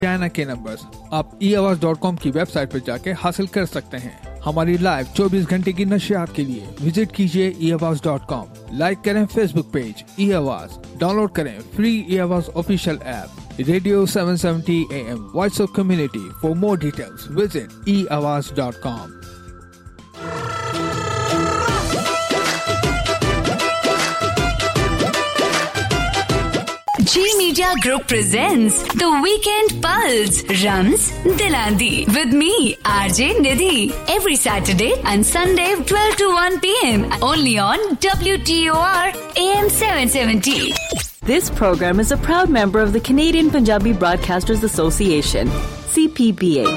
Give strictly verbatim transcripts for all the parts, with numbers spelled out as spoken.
China के numbers आप ई Awaaz dot com की वेबसाइट पर जाके हासिल कर सकते हैं। हमारी लाइव चौबीस घंटे की नशियात के लिए विजिट कीजिए E Awaaz dot com. Like करें Facebook page E Awaaz, download करें free E Awaaz official app radio seven seventy A M voice of community. For more details visit E Awaaz dot com. G Media Group presents The Weekend Pulse, Rams Dilandi, with me, R J Nidhi, every Saturday and Sunday twelve to one p m only on W T O R A M seven seventy. This program is a proud member of the Canadian Punjabi Broadcasters Association, C P B A.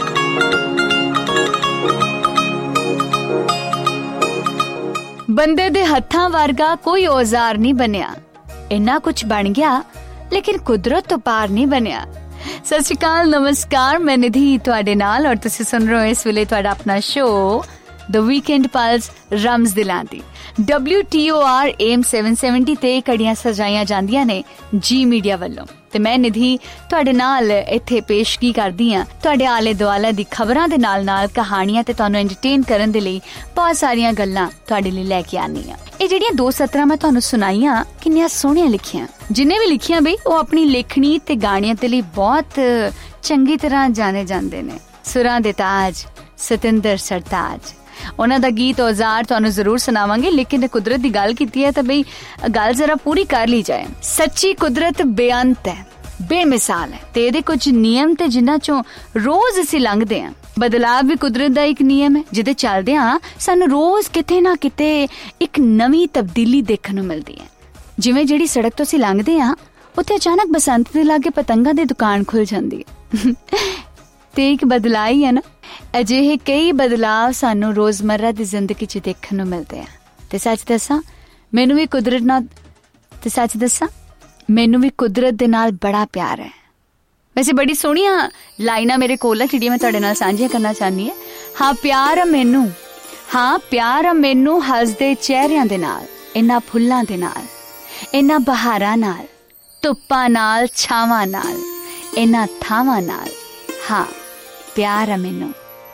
ਬੰਦੇ ਦੇ ਹੱਥਾਂ ਵਰਗਾ ਕੋਈ ਔਜ਼ਾਰ ਨਹੀਂ ਬਣਿਆ, ਇੰਨਾ ਕੁਝ ਬਣ ਗਿਆ ਲੇਕਿਨ ਕੁਦਰਤ ਤੋਂ ਪਾਰ ਨਹੀਂ ਬਣਿਆ। ਸਤਿ ਸ਼੍ਰੀ ਅਕਾਲ, ਨਮਸਕਾਰ, ਮੈਂ ਨਿਧੀ ਤੁਹਾਡੇ ਨਾਲ ਔਰ ਤੁਸੀਂ ਸੁਣ ਰਹੇ ਹੋ ਇਸ ਵੇਲੇ ਤੁਹਾਡਾ ਆਪਣਾ ਸ਼ੋਅ ਦ ਵੀਕਐਂਡ ਪਲਸ ਰਮਜ਼ ਦਿਲਾਂ ਦੀ W T O R A M seven seventy ਤੇ ਘੜੀਆਂ ਸਜਾਈਆਂ ਜਾਂਦੀਆਂ ਨੇ ਜੀ ਮੀਡੀਆ ਵੱਲੋਂ ਤੇ ਮੈਂ ਨਿਧੀ ਤੁਹਾਡੇ ਨਾਲ ਇੱਥੇ ਪੇਸ਼ਗੀ ਕਰਦੀ ਹਾਂ ਤੁਹਾਡੇ ਆਲੇ ਦੁਆਲੇ ਦੀ ਖਬਰਾਂ ਦੇ ਨਾਲ ਨਾਲ ਕਹਾਣੀਆਂ ਤੇ ਤੁਹਾਨੂੰ ਐਂਟਰਟੇਨ ਕਰਨ ਦੇ ਲਈ ਬਹੁਤ ਸਾਰੀਆਂ ਗੱਲਾਂ ਤੁਹਾਡੇ ਲਈ ਲੈ ਕੇ ਆਉਂਦੀ ਹਾਂ। ਇਹ ਜਿਹੜੀਆਂ ਦੋ ਸਤਰਾਂ ਮੈਂ ਤੁਹਾਨੂੰ ਸੁਣਾਈਆਂ ਕਿੰਨੀਆਂ ਸੋਹਣੀਆਂ ਲਿਖੀਆਂ, ਜਿੰਨੇ ਵੀ ਲਿਖੀਆਂ ਬਈ ਉਹ ਆਪਣੀ ਲੇਖਣੀ ਤੇ ਗਾਣਿਆਂ ਦੇ ਲਈ ਬਹੁਤ ਚੰਗੀ ਤਰ੍ਹਾਂ ਜਾਣੇ ਜਾਂਦੇ ਨੇ। ਸੁਰਾਂ ਦੇ ਤਾਜ ਸਤਿੰਦਰ ਸਰਤਾਜ, ਉਹਨਾਂ ਦਾ ਗੀਤ ਔਜ਼ਾਰ ਤੁਹਾਨੂੰ ਜ਼ਰੂਰ ਸੁਣਾਵਾਂਗੇ, ਲੇਕਿਨ ਕੁਦਰਤ ਦੀ ਗੱਲ ਕੀਤੀ ਹੈ ਤਾਂ ਬਈ ਗੱਲ ਜ਼ਰਾ ਪੂਰੀ ਕਰ ਲਈ ਜਾਏ। ਸੱਚੀ ਕੁਦਰਤ ਬੇਅੰਤ ਹੈ, ਬੇਮਿਸਾਲ ਹੈ ਤੇ ਇਹਦੇ ਕੁਝ ਨਿਯਮ ਤੇ ਜਿਨ੍ਹਾਂ ਚੋਂ ਰੋਜ਼ ਅਸੀਂ ਲੰਘਦੇ ਹਾਂ। ਬਦਲਾਵ ਵੀ ਕੁਦਰਤ ਦਾ ਇੱਕ ਨਿਯਮ ਹੈ ਜਿਹਦੇ ਚੱਲਦੇ ਹਾਂ ਸਾਨੂੰ ਰੋਜ਼ ਕਿਤੇ ਨਾ ਕਿਤੇ ਇੱਕ ਨਵੀਂ ਤਬਦੀਲੀ ਦੇਖਣ ਨੂੰ ਮਿਲਦੀ ਹੈ। ਜਿਵੇਂ ਜਿਹੜੀ ਸੜਕ ਤੋਂ ਅਸੀਂ ਲੰਘਦੇ ਹਾਂ ਉੱਥੇ ਅਚਾਨਕ ਬਸੰਤ ਦੇ ਲਾਗੇ ਪਤੰਗਾਂ ਦੀ ਦੁਕਾਨ ਖੁੱਲ ਜਾਂਦੀ ਹੈ ਤੇ ਇੱਕ ਬਦਲਾਅ ਹੀ ਹੈ ਨਾ। ਅਜਿਹੇ ਕਈ ਬਦਲਾਅ ਸਾਨੂੰ ਰੋਜ਼ਮਰਰਾ ਦੀ ਜ਼ਿੰਦਗੀ 'ਚ ਦੇਖਣ ਨੂੰ ਮਿਲਦੇ ਆ ਤੇ ਸੱਚ ਦੱਸਾਂ ਮੈਨੂੰ ਵੀ ਕੁਦਰਤ ਨਾਲ ਤੇ ਸੱਚ ਦੱਸਾਂ ਮੈਨੂੰ ਵੀ ਕੁਦਰਤ ਦੇ ਨਾਲ ਬੜਾ ਪਿਆਰ ਹੈ। ਵੈਸੇ ਬੜੀ ਸੋਹਣੀਆਂ ਲਾਈਨਾਂ ਮੇਰੇ ਕੋਲ ਆ ਜਿਹੜੀਆਂ ਮੈਂ ਤੁਹਾਡੇ ਨਾਲ ਸਾਂਝੀਆਂ ਕਰਨਾ ਚਾਹੁੰਦੀ ਹਾਂ। ਹਾਂ ਪਿਆਰ ਆ ਮੈਨੂੰ, ਹਾਂ ਪਿਆਰ ਆ ਮੈਨੂੰ ਹੱਸਦੇ ਚਿਹਰਿਆਂ ਦੇ ਨਾਲ, ਇਹਨਾਂ ਫੁੱਲਾਂ ਦੇ ਨਾਲ, ਇਹਨਾਂ ਬਹਾਰਾਂ ਨਾਲ, ਧੁੱਪਾਂ ਨਾਲ, ਛਾਵਾਂ ਨਾਲ, ਇਹਨਾਂ ਥਾਵਾਂ ਨਾਲ। ਹਾਂ ਪਿਆਰ ਆ ਮੈਨੂੰ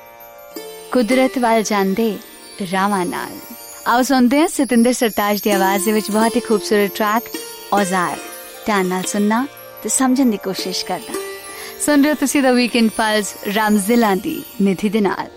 ਕੁਦਰਤ ਵੱਲ ਜਾਂਦੇ ਰਾਵਾਂ ਨਾਲ। ਆਓ ਸੁਣਦੇ ਹਾਂ ਸਤਿੰਦਰ ਸਰਤਾਜ ਦੀ ਆਵਾਜ਼ ਦੇ ਵਿੱਚ ਬਹੁਤ ਹੀ ਖੂਬਸੂਰਤ ਟਰੈਕ ਔਜ਼ਾਰ। ਧਿਆਨ ਨਾਲ ਸੁਣਨਾ ਤੇ ਸਮਝਣ ਦੀ ਕੋਸ਼ਿਸ਼ ਕਰਨਾ। ਸੁਣ ਰਹੇ ਹੋ ਤੁਸੀਂ ਦਾ ਵੀਕਐਂਡ ਪਲਸ ਰਮਜ਼ ਦਿਲਾਂ ਦੀ ਨਿਧੀ ਦੇ ਨਾਲ।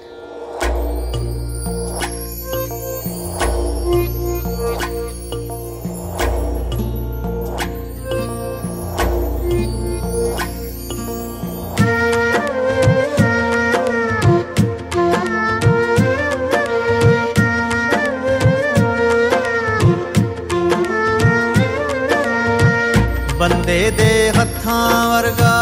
ਬੰਦੇ ਦੇ ਹੱਥਾਂ ਵਰਗਾ,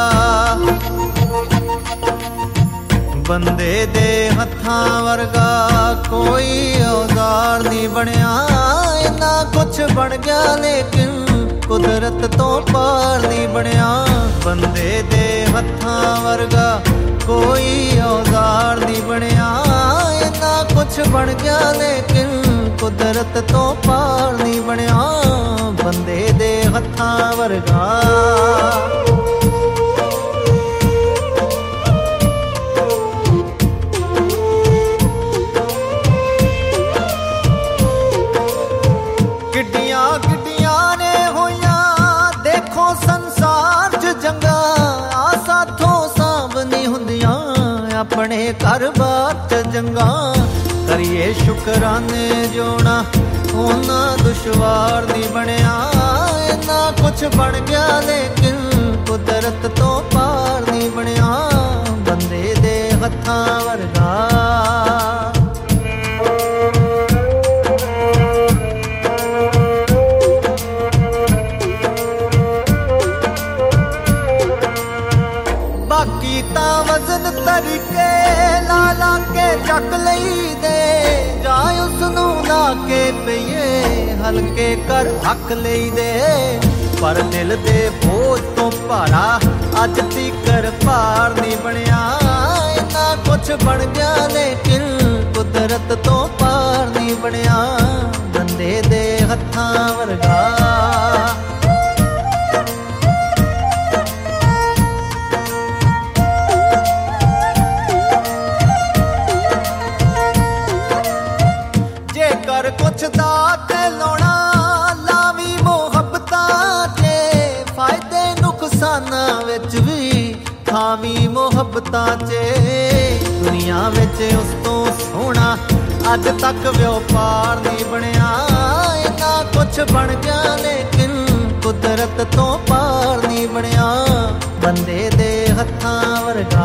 ਬੰਦੇ ਦੇ ਹੱਥਾਂ ਵਰਗਾ ਕੋਈ ਔਜ਼ਾਰ ਨਹੀਂ ਬਣਿਆ। ਇੰਨਾ ਕੁਛ ਬਣ ਗਿਆ ਲੇਕਿਨ ਕੁਦਰਤ ਤੋਂ ਪਾਰ ਨਹੀਂ ਬਣਿਆ। ਬੰਦੇ ਦੇ ਹੱਥਾਂ ਵਰਗਾ ਕੋਈ ਔਜ਼ਾਰ ਨਹੀਂ ਬਣਿਆ। ਇੰਨਾ ਕੁਛ ਬਣ ਗਿਆ ਲੇਕਿਨ ਕੁਦਰਤ ਤੋਂ ਪਾਰ ਨਹੀਂ ਬਣਿਆ। ਬੰਦੇ ਦੇ ਹੱਥਾਂ ਵਰਗਾ ਕਿੱਡੀਆਂ ਕਿੱਡੀਆਂ ਨੇ ਹੋਈਆਂ ਦੇਖੋ ਸੰਸਾਰ 'ਚ ਜੰਗਾਂ। ਆ ਸਾਥੋਂ ਸਾਂਭ ਨਹੀਂ ਹੁੰਦੀਆਂ ਆਪਣੇ ਘਰ-ਬਾਰ 'ਚ ਜੰਗਾਂ। ਕਰੀਏ ਸ਼ੁਕਰਾਨੇ ਜੋਣਾ ਉਹਨਾਂ ਦੁਸ਼ਵਾਰ ਨਹੀਂ ਬਣਿਆ। ਇੰਨਾ ਕੁਛ ਬਣ ਗਿਆ ਲੇਕਿਨ ਕੁਦਰਤ ਤੋਂ ਪਾਰ ਨਹੀਂ ਬਣਿਆ। ਬੰਦੇ ਦੇ ਹੱਥਾਂ ਵਰਗਾ ਬਾਕੀ ਤਾਂ ਵਜ਼ਨ ਤਰੀਕੇ ਲਾ ਲਾ ਕੇ ਚੱਕ ਲਈ ਦੇ। ਜਾਂ ਉਸਨੂੰ ਲਾ ਕੇ ਪਈਏ ਹਲਕੇ ਕਰ ਹੱਕ ਲਈ ਦੇ। ਪਰ ਦਿਲ ਦੇ ਬੋਝ ਤੋਂ ਭਾਰਾ ਅੱਜ ਤੀਕਰ ਭਾਰ ਨਹੀਂ ਬਣਿਆ। ਇੰਨਾ ਕੁਛ ਬਣ ਗਿਆ ਲੇਕਿਨ ਕੁਦਰਤ ਤੋਂ ਪਾਰ ਨਹੀਂ ਬਣਿਆ। ਬੰਦੇ ਦੇ ਹੱਥਾਂ ਵਰਗਾ ਥਾਵੀਂ ਮੁਹੱਬਤਾਂ 'ਚ ਦੁਨੀਆ ਵਿੱਚ ਉਸ ਤੋਂ ਸੋਹਣਾ ਅੱਜ ਤੱਕ ਵਪਾਰ ਨਹੀਂ ਬਣਿਆ ਇੰਨਾ ਕੁਛ ਬਣ ਗਿਆ ਲੇਕਿਨ ਕੁਦਰਤ ਤੋਂ ਪਾਰ ਨਹੀਂ ਬਣਿਆ ਬੰਦੇ ਦੇ ਹੱਥਾਂ ਵਰਗਾ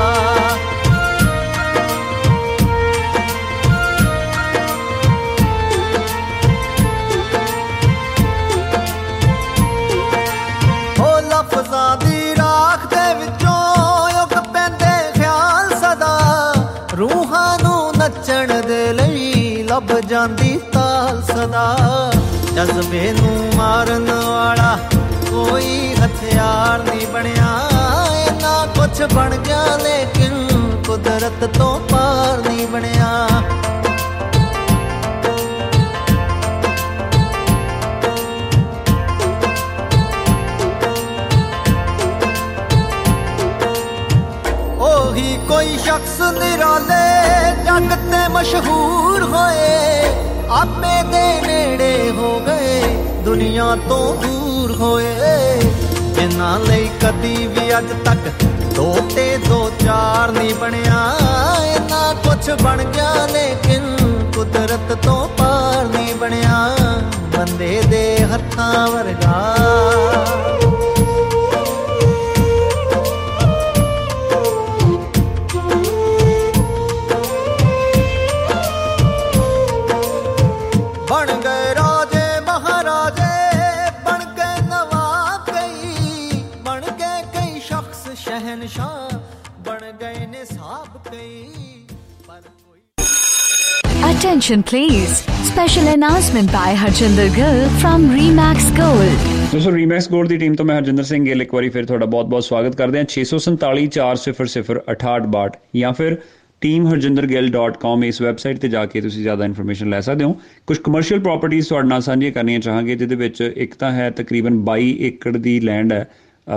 ਹੋ ਲਫ਼ਜ਼ਾਂ ਦੀ ਰਾਖ ਦੇ ਵਿੱਚੋਂ ਉੱਗ ਪੈਂਦੇ ਖਿਆਲ ਸਦਾ ਰੂਹਾਂ ਨੂੰ ਨੱਚਣ ਦੇ ਲਈ ਲੱਭ ਜਾਂਦੀ ਤਾਲ ਸਦਾ ਜਜ਼ਬੇ ਨੂੰ ਮਾਰਨ ਵਾਲਾ ਕੋਈ ਹਥਿਆਰ ਨਹੀਂ ਬਣਿਆ ਇੰਨਾ ਕੁਛ ਬਣ ਗਿਆ ਲੇਕਿਨ ਕੁਦਰਤ ਤੋਂ ਪਾਰ ਨਹੀਂ ਬਣਿਆ ਉਹੀ ਕੋਈ ਸ਼ਖਸ ਨਿਰਾਲੇ ਜੱਗ ਤੇ ਮਸ਼ਹੂਰ ਹੋਏ ਆਪੇ ਦੇ ਨੇੜੇ ਹੋ ਗਏ ਦੁਨੀਆ ਤੋਂ ਦੂਰ ਹੋਏ ਜਿਨ੍ਹਾਂ ਲਈ ਕਦੀ ਵੀ ਅੱਜ ਤੱਕ ਦੋ ਤੇ ਦੋ ਚਾਰ ਨਹੀਂ ਬਣਿਆ ਇੰਨਾ ਕੁਛ ਬਣ ਗਿਆ ਲੇਕਿਨ ਕੁਦਰਤ ਤੋਂ ਪਾਰ ਨਹੀਂ ਬਣਿਆ ਬੰਦੇ ਦੇ ਹੱਥਾਂ ਵਰਗਾ Attention please. Special announcement by Harjinder Gill from Remax Gold. ਦੋਸਤੋ ਰੀਮੈਕਸ ਗੋਲਡ ਦੀ ਟੀਮ ਤੋਂ ਮੈਂ ਹਰਜਿੰਦਰ ਸਿੰਘ ਗਿੱਲ ਇੱਕ ਵਾਰੀ ਫਿਰ ਤੁਹਾਡਾ ਬਹੁਤ-ਬਹੁਤ ਸਵਾਗਤ ਕਰਦੇ ਹਾਂ ਛੇ ਸੌ ਸੰਤਾਲੀ ਚਾਰ ਸਿਫਰ ਸਿਫਰ ਅਠਾਹਠ ਬਾਹਠ ਜਾਂ ਫਿਰ ਟੀਮ ਹਰਜਿੰਦਰ ਗਿੱਲ ਡਾਟ ਕਾਮ ਇਸ ਵੈਬਸਾਈਟ ਤੇ ਜਾ ਕੇ ਤੁਸੀਂ ਜ਼ਿਆਦਾ ਇਨਫੋਰਮੇਸ਼ਨ ਲੈ ਸਕਦੇ ਹੋ। ਕੁਝ ਕਮਰਸ਼ੀਅਲ ਪ੍ਰਾਪਰਟੀਜ਼ ਤੁਹਾਡੇ ਨਾਲ ਸਾਂਝੀਆਂ ਕਰਨੀਆਂ ਚਾਹਾਂਗੇ ਜਿਹਦੇ ਵਿੱਚ ਇੱਕ ਤਾਂ ਹੈ ਤਕਰੀਬਨ ਬਾਈ ਏਕੜ ਦੀ ਲੈਂਡ ਹੈ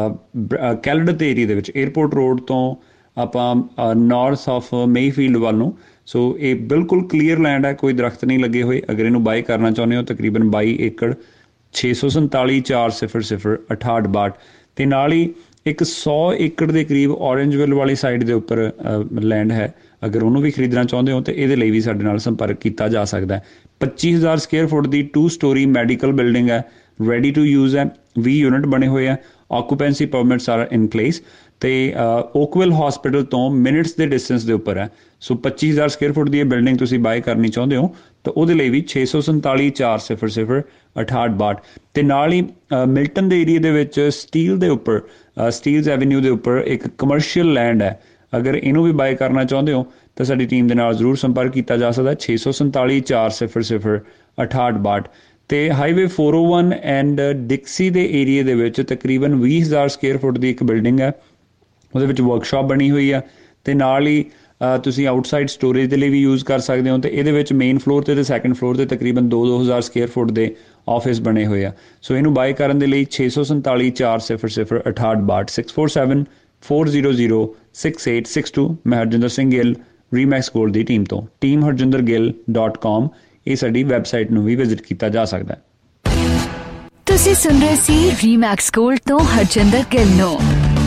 ਕੈਲਡਟ ਏਰੀਆ ਦੇ ਵਿੱਚ ਏਅਰਪੋਰਟ ਰੋਡ ਤੋਂ ਆਪਾਂ ਨਾਰਥ ਆਫ ਮੇਫੀਲਡ ਵੱਲ ਨੂੰ ਸੋ ਇਹ ਬਿਲਕੁਲ ਕਲੀਅਰ ਲੈਂਡ ਹੈ ਕੋਈ ਦਰਖਤ ਨਹੀਂ ਲੱਗੇ ਹੋਏ ਅਗਰ ਇਹਨੂੰ ਬਾਈ ਕਰਨਾ ਚਾਹੁੰਦੇ ਹੋ ਤਕਰੀਬਨ ਬਾਈ ਏਕੜ ਛੇ ਸੌ ਸੰਤਾਲੀ ਚਾਰ ਸਿਫਰ ਸਿਫਰ ਅਠਾਹਠ ਬਾਹਠ ਅਤੇ ਨਾਲ ਹੀ ਇੱਕ ਸੌ ਏਕੜ ਦੇ ਕਰੀਬ ਔਰੇਂਜਵਿਲ ਵਾਲੀ ਸਾਈਡ ਦੇ ਉੱਪਰ ਲੈਂਡ ਹੈ ਅਗਰ ਉਹਨੂੰ ਵੀ ਖਰੀਦਣਾ ਚਾਹੁੰਦੇ ਹੋ ਤਾਂ ਇਹਦੇ ਲਈ ਵੀ ਸਾਡੇ ਨਾਲ ਸੰਪਰਕ ਕੀਤਾ ਜਾ ਸਕਦਾ ਹੈ। ਪੱਚੀ ਹਜ਼ਾਰ ਸਕੁਅਰ ਫੁੱਟ ਦੀ ਟੂ ਸਟੋਰੀ ਮੈਡੀਕਲ ਬਿਲਡਿੰਗ ਹੈ ਰੈਡੀ ਟੂ ਯੂਜ਼ ਹੈ ਵੀਹ ਯੂਨਿਟ ਬਣੇ ਹੋਏ ਆ occupancy permits are in place ਅਤੇ ਓਕਵਿਲ ਹੌਸਪੀਟਲ ਤੋਂ ਮਿੰਟਸ ਦੇ ਡਿਸਟੈਂਸ ਦੇ ਉੱਪਰ ਹੈ ਸੋ ਪੱਚੀ ਹਜ਼ਾਰ ਸਕੁਅਰ ਫੁੱਟ ਦੀ ਇਹ ਬਿਲਡਿੰਗ ਤੁਸੀਂ ਬਾਏ ਕਰਨੀ ਚਾਹੁੰਦੇ ਹੋ ਤਾਂ ਉਹਦੇ ਲਈ ਵੀ ਛੇ ਸੌ ਸੰਤਾਲੀ ਚਾਰ ਸਿਫਰ ਸਿਫਰ ਅਠਾਹਠ ਬਾਹਠ ਅਤੇ ਨਾਲ ਹੀ ਮਿਲਟਨ ਦੇ ਏਰੀਏ ਦੇ ਵਿੱਚ ਸਟੀਲ ਦੇ ਉੱਪਰ ਸਟੀਲਸ ਐਵਨਿਊ ਦੇ ਉੱਪਰ ਇੱਕ ਕਮਰਸ਼ੀਅਲ ਲੈਂਡ ਹੈ ਅਗਰ ਇਹਨੂੰ ਵੀ ਬਾਏ ਕਰਨਾ ਚਾਹੁੰਦੇ ਹੋ ਤਾਂ ਸਾਡੀ ਟੀਮ ਦੇ ਨਾਲ ਜ਼ਰੂਰ ਸੰਪਰਕ ਕੀਤਾ ਜਾ ਸਕਦਾ ਛੇ ਸੌ ਸੰਤਾਲੀ ਚਾਰ ਸਿਫਰ ਸਿਫਰ ਅਠਾਹਠ ਬਾਹਠ ਅਤੇ highway four oh one and Dixie ਦੇ ਏਰੀਏ ਦੇ ਵਿੱਚ ਤਕਰੀਬਨ ਵੀਹ ਹਜ਼ਾਰ ਸਕੁਅਰ ਫੁੱਟ ਦੀ ਇੱਕ ਬਿਲਡਿੰਗ ਹੈ ਉਹਦੇ ਵਿੱਚ ਵਰਕਸ਼ਾਪ ਬਣੀ ਹੋਈ ਆ ਅਤੇ ਨਾਲ ਹੀ ਤੁਸੀਂ ਆਊਟਸਾਈਡ ਸਟੋਰੇਜ ਦੇ ਲਈ ਵੀ ਯੂਜ਼ ਕਰ ਸਕਦੇ ਹੋ ਅਤੇ ਇਹਦੇ ਵਿੱਚ ਮੇਨ ਫਲੋਰ 'ਤੇ ਅਤੇ ਸੈਕਿੰਡ ਫਲੋਰ 'ਤੇ ਤਕਰੀਬਨ ਦੋ ਦੋ ਹਜ਼ਾਰ ਸਕੁਅਰ ਫੁੱਟ ਦੇ ਆਫਿਸ ਬਣੇ ਹੋਏ ਆ ਸੋ ਇਹਨੂੰ ਬਾਏ ਕਰਨ ਦੇ ਲਈ ਛੇ ਸੌ ਸੰਤਾਲੀ ਚਾਰ ਸਿਫਰ ਸਿਫਰ ਅਠਾਹਠ ਬਾਹਠ six four seven four zero zero six eight six two ਮੈਂ ਹਰਜਿੰਦਰ ਸਿੰਘ ਗਿੱਲ ਰੀਮੈਕਸ ਗੋਲਡ ਦੀ ਟੀਮ ਤੋਂ team Harjinder Gill dot com ਇਹ ਸਾਡੀ ਵੈਬਸਾਈਟ ਨੂੰ ਵੀ ਵਿਜ਼ਿਟ ਕੀਤਾ ਜਾ ਸਕਦਾ ਹੈ। ਤੁਸੀਂ ਸੁਣ ਰਹੇ ਸੀ ਰੀਮੈਕਸ ਗੋਲਡ ਤੋਂ ਹਰਜਿੰਦਰ ਗਿੱਲ ਨੂੰ।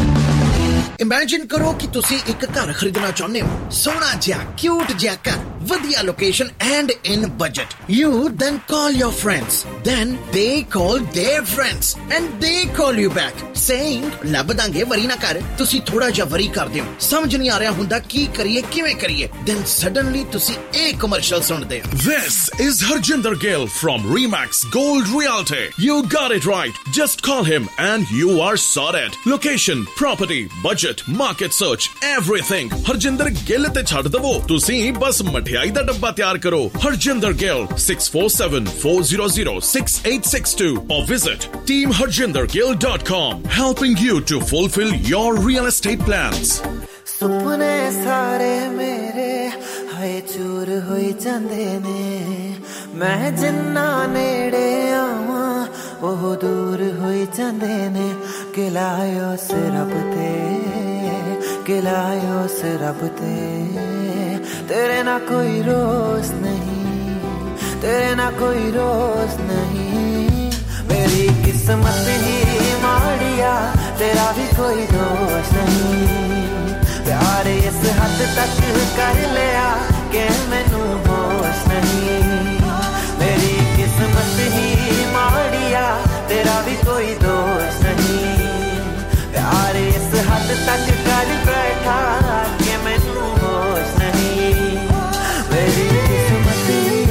ਇਮੇਜਿਨ ਕਰੋ ਕਿ ਤੁਸੀਂ ਇੱਕ ਘਰ ਖਰੀਦਣਾ ਚਾਹੁੰਦੇ ਹੋ ਸੋਹਣਾ ਜਿਹਾ ਕਿਊਟ ਜਿਹਾ ਘਰ ਵਧੀਆ location and in budget you then call your friends then they call there friends and ਦੇ ਕਾਲ ਯੂ ਬੈਕ ਸੇਇੰਗ ਲੱਭ ਦਾਂਗੇ ਵਰੀ ਨਾ ਕਰ ਤੁਸੀਂ ਥੋੜਾ ਜਿਹਾ ਵਰੀ ਕਰਦੇ ਹੋ ਸਮਝ ਨਹੀਂ ਆ ਰਿਹਾ ਹੁੰਦਾ ਕੀ ਕਰੀਏ ਕਿਵੇਂ ਕਰੀਏ ਦੈਨ ਸਡਨਲੀ ਤੁਸੀਂ ਇਹ ਕਮਰਸ਼ੀਅਲ ਸੁਣਦੇ ਹੋ This is Harjinder Gill from Remax Gold Realty. You got it right. Just call him and you are sorted. Location, property, budget, market search, everything. Harjinder Gill te chhad davo. Tusi bas ਮਠਿਆਈ ਦਾ ਡੱਬਾ ਤਿਆਰ ਕਰੋ Harjinder Gill six four seven four zero zero six eight six two or visit team harjinder gill dot com, helping you to fulfill your real estate plans. ਸੁਪਨੇ ਸਾਰੇ ਮੇਰੇ ਹਾਏ ਚੂਰ ਹੋਈ ਜਾਂਦੇ ਨੇ ਮੈਂ ਜਿੰਨਾ ਨੇੜੇ ਆਵਾਂ ਉਹ ਦੂਰ ਹੋਈ ਜਾਂਦੇ ਨੇ ਕਿਲਾਇਓ ਸੇ ਰੱਬ ਤੇ ਕਿਲਾਇਓ ਸੇ ਰੱਬ ਤੇ तेरे ना कोई रोज नहीं तेरे ना कोई रोज नहीं मेरी किस्मत ही माड़िया तेरा भी कोई दोष नहीं कर बैठा कि मैनू होश नहीं मेरी किस्मत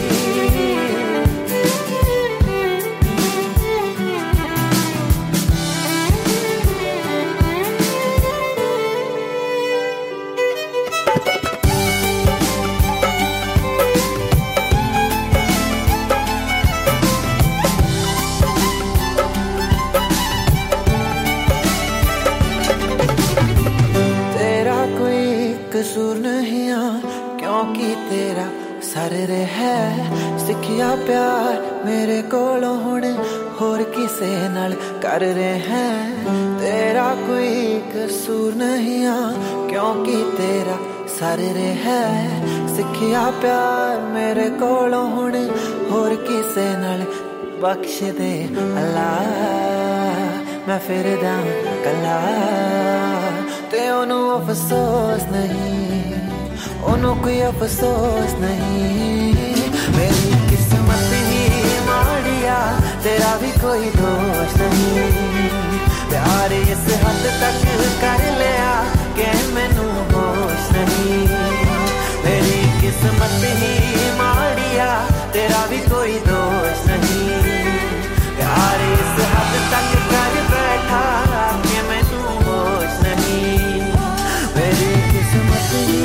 कसूर नहीं आ क्योंकि तेरा सर रे है सिखिया प्यार मेरे कोलों हुणे होर किसे नाल कर रहे हैं तेरा कोई कसूर नहीं आ क्योंकि तेरा सर रे है सिखिया प्यार मेरे कोलों हुणे होर किसे नाल बख्श दे अल्लाह मैं फिर दा कला ते ओनू अफसोस नहीं ओनू कोई अफसोस नहीं मेरी किस्मत ही माड़िया तेरा भी कोई दोष नहीं प्यार इस हद तक कर लिया कि मैनू होश नहीं मेरी किस्मत ही माड़िया तेरा भी कोई दोष नहीं प्यार इस हद तक कर बैठा कि मैनू होश नहीं मेरी किस्मत ही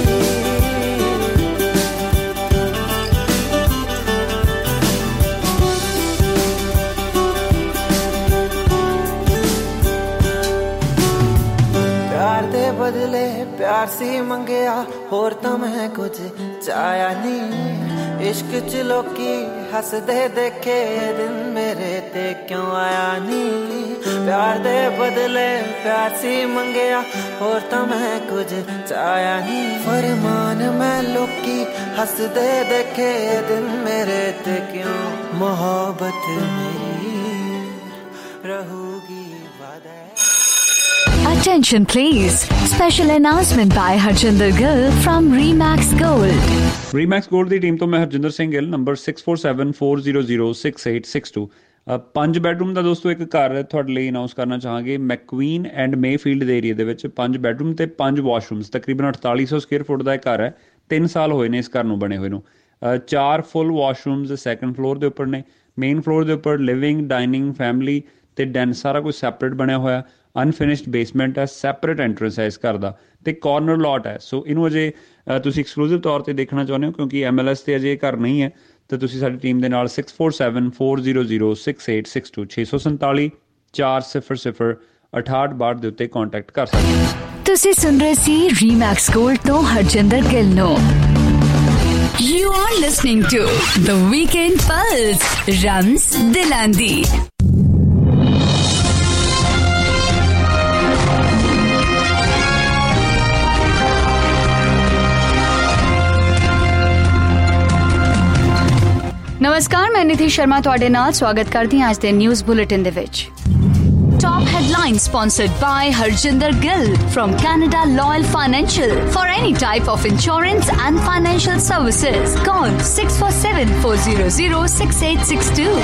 प्यार दे बदले प्यार सी मंगया होर तो मैं कुछ चाया नहीं इश्क च लोकी हसदे देखे दिन मेरे ते क्यों आया नहीं प्यार दे बदले प्यार सी मंगया होर तो मैं कुछ चाया नहीं फरमान मैं लोकी हसदे देखे दिन मेरे ते क्यों मोहब्बत मेरी रहूगी वादा Attention please. Special announcement by Harjinder Gill from Remax Gold. Remax Gold ਦੀ ਟੀਮ ਤੋਂ ਮੈਂ Harjinder Singh Gill number six four seven four zero zero six eight six two ਪੰਜ ਬੈਡਰੂਮ ਦਾ ਦੋਸਤੋ ਇੱਕ ਘਰ ਤੁਹਾਡੇ ਲਈ ਅਨਾਉਂਸ ਕਰਨਾ ਚਾਹਾਂਗੇ ਮੈਕਵੀਨ ਐਂਡ ਮੇਫੀਲਡ ਦੇ ਏਰੀਆ ਦੇ ਵਿੱਚ ਪੰਜ ਬੈਡਰੂਮ ਤੇ ਪੰਜ ਵਾਸ਼ਰੂਮਸ ਤਕਰੀਬਨ ਅਠਤਾਲੀ ਸੌ ਸਕੁਅਰ ਫੁੱਟ ਦਾ ਇਹ ਘਰ ਹੈ ਤਿੰਨ ਸਾਲ ਹੋਏ ਨੇ ਇਸ ਘਰ ਨੂੰ ਬਣੇ ਹੋਏ ਨੂੰ ਚਾਰ ਫੁੱਲ ਵਾਸ਼ਰੂਮਸ ਸੈਕੰਡ ਫਲੋਰ ਦੇ ਉੱਪਰ ਨੇ ਮੇਨ ਫਲੋਰ ਦੇ ਉੱਪਰ ਲਿਵਿੰਗ ਡਾਈਨਿੰਗ ਫੈਮਿਲੀ ਤੇ ਡੈਨ ਸਾਰਾ ਕੁਝ ਸੈਪਰੇਟ ਬਣਿਆ ਹੋਇਆ ਅਨਫਿਨਿਸ਼ਡ ਬੇਸਮੈਂਟ ਹੈ ਸੈਪਰੇਟ ਐਂਟਰੈਂਸ ਹੈ ਇਸ ਘਰ ਦਾ ਤੇ ਕਾਰਨਰ ਲੋਟ ਹੈ ਸੋ ਇਹਨੂੰ ਅਜੇ ਤੁਸੀਂ ਐਕਸਕਲੂਸਿਵ ਤੌਰ ਤੇ ਦੇਖਣਾ ਚਾਹੁੰਦੇ ਹੋ ਕਿਉਂਕਿ ਐਮ ਐਲ ਐਸ ਤੇ ਅਜੇ ਇਹ ਘਰ ਨਹੀਂ ਹੈ ਤੇ ਤੁਸੀਂ ਸਾਡੀ ਟੀਮ ਦੇ ਨਾਲ six four seven four zero zero six eight six two ਛੇ ਸੌ ਸੰਤਾਲੀ ਚਾਰ ਸਿਫਰ ਸਿਫਰ ਅਠਾਹਠ ਬਾਹਠ ਦੇ ਉੱਤੇ ਕੰਟੈਕਟ ਕਰ ਸਕਦੇ ਹੋ ਤੁਸੀਂ ਸੁਣ ਰਹੇ ਸੀ ਰੀਮੈਕਸ ਗੋਲਡ ਤੋਂ ਹਰਜਿੰਦਰ ਗਿੱਲ ਨੂੰ You are listening to The Weekend Pulse, Rams Dilandi. ਨਮਸਕਾਰ ਮੈਂ ਨਿਧੀ ਸ਼ਰਮਾ ਤੁਹਾਡੇ ਨਾਲ ਸਵਾਗਤ ਕਰਦੀ ਹਾਂ ਅੱਜ ਦੇ ਨਿਊਜ਼ ਬੁਲੇਟਿਨ ਦੇ ਵਿੱਚ Top headline sponsored by Harjinder Gill from Canada Loyal Financial. For any type of insurance and financial services, call six four seven four zero zero six eight six two.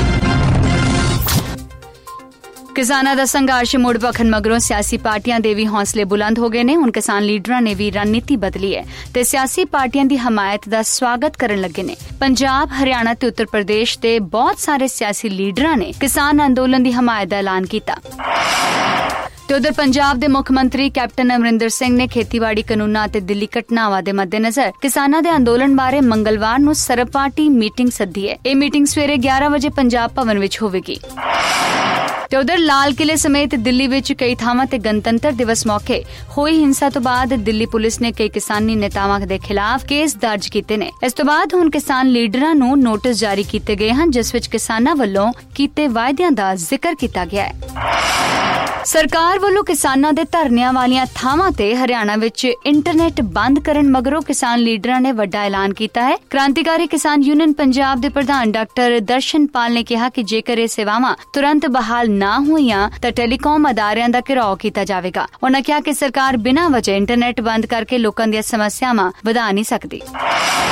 ਕਿਸਾਨਾਂ ਦਾ ਸੰਘਰਸ਼ ਮੁੜ ਭਖਣ ਮਗਰੋਂ ਸਿਆਸੀ ਪਾਰਟੀਆਂ ਦੇ ਵੀ ਹੌਸਲੇ ਬੁਲੰਦ ਹੋ ਗਏ ਨੇ ਹੁਣ ਕਿਸਾਨ ਲੀਡਰਾਂ ਨੇ ਵੀ ਰਣਨੀਤੀ ਬਦਲੀ ਹੈ ਤੇ ਸਿਆਸੀ ਪਾਰਟੀਆਂ ਦੀ ਹਮਾਇਤ ਦਾ ਸਵਾਗਤ ਕਰਨ ਲੱਗੇ ਨੇ ਪੰਜਾਬ ਹਰਿਆਣਾ ਤੇ ਉੱਤਰ ਪ੍ਰਦੇਸ਼ ਦੇ ਬਹੁਤ ਸਾਰੇ ਸਿਆਸੀ ਲੀਡਰਾਂ ਨੇ ਕਿਸਾਨ ਅੰਦੋਲਨ ਦੀ ਹਮਾਇਤ ਦਾ ਐਲਾਨ ਕੀਤਾ ਤੇ ਉਧਰ ਪੰਜਾਬ ਦੇ ਮੁੱਖ ਮੰਤਰੀ ਕੈਪਟਨ ਅਮਰਿੰਦਰ ਸਿੰਘ ਨੇ ਖੇਤੀਬਾੜੀ ਕਾਨੂੰਨਾਂ ਅਤੇ ਦਿੱਲੀ ਘਟਨਾਵਾਂ ਦੇ ਮੱਦੇਨਜ਼ਰ ਕਿਸਾਨਾਂ ਦੇ ਅੰਦੋਲਨ ਬਾਰੇ ਮੰਗਲਵਾਰ ਨੂੰ ਸਰਬ ਪਾਰਟੀ ਮੀਟਿੰਗ ਸੱਦੀ ਹੈ ਇਹ ਮੀਟਿੰਗ ਸਵੇਰੇ ਗਿਆਰਾਂ ਵਜੇ ਪੰਜਾਬ ਭਵਨ ਵਿੱਚ ਹੋਵੇਗੀ ਤੇ ਉਧਰ ਲਾਲ ਕਿਲੇ ਸਮੇਤ ਦਿੱਲੀ ਵਿੱਚ ਕਈ ਥਾਵਾਂ ਤੇ ਗਣਤੰਤਰ ਦਿਵਸ ਮੌਕੇ ਹੋਈ ਹਿੰਸਾ ਤੋਂ ਬਾਅਦ ਦਿੱਲੀ ਪੁਲਿਸ ਨੇ ਕਈ ਕਿਸਾਨੀ ਨੇਤਾਵਾਂ ਦੇ ਖਿਲਾਫ ਕੇਸ ਦਰਜ ਕੀਤੇ ਨੇ ਇਸ ਤੋਂ ਬਾਅਦ ਹੁਣ ਕਿਸਾਨ ਲੀਡਰਾਂ ਨੂੰ ਨੋਟਿਸ ਜਾਰੀ ਕੀਤੇ ਗਏ ਹਨ ਜਿਸ ਵਿੱਚ ਕਿਸਾਨਾਂ ਵੱਲੋਂ ਕੀਤੇ ਵਾਅਦਿਆਂ ਦਾ ਜ਼ਿਕਰ ਕੀਤਾ ਗਿਆ ਹੈ ਸਰਕਾਰ ਵੱਲੋਂ ਕਿਸਾਨਾਂ ਦੇ ਧਰਨਿਆਂ ਵਾਲੀਆਂ ਥਾਵਾਂ ਤੇ ਹਰਿਆਣਾ ਵਿੱਚ ਇੰਟਰਨੈਟ ਬੰਦ ਕਰਨ ਮਗਰੋਂ ਕਿਸਾਨ ਲੀਡਰਾਂ ਨੇ ਵੱਡਾ ਐਲਾਨ ਕੀਤਾ ਹੈ ਕ੍ਰਾਂਤੀਕਾਰੀ ਕਿਸਾਨ ਯੂਨੀਅਨ ਪੰਜਾਬ ਦੇ ਪ੍ਰਧਾਨ ਡਾਕਟਰ ਦਰਸ਼ਨਪਾਲ ਨੇ ਕਿਹਾ ਕਿ ਜੇਕਰ ਇਹ ਸੇਵਾਵਾਂ ਤੁਰੰਤ ਬਹਾਲ ਨਾ ਹੋਈਆਂ ਤਾਂ ਟੈਲੀਕਾਮ ਅਦਾਰਿਆਂ ਦਾ ਘਿਰਾਓ ਕੀਤਾ ਜਾਵੇਗਾ ਉਨ੍ਹਾਂ ਕਿਹਾ ਕਿ ਸਰਕਾਰ ਬਿਨਾਂ ਵਜ੍ਹਾ ਇੰਟਰਨੈਟ ਬੰਦ ਕਰਕੇ ਲੋਕਾਂ ਦੀਆਂ ਸਮੱਸਿਆਵਾਂ ਵਧਾ ਨਹੀਂ ਸਕਦੀ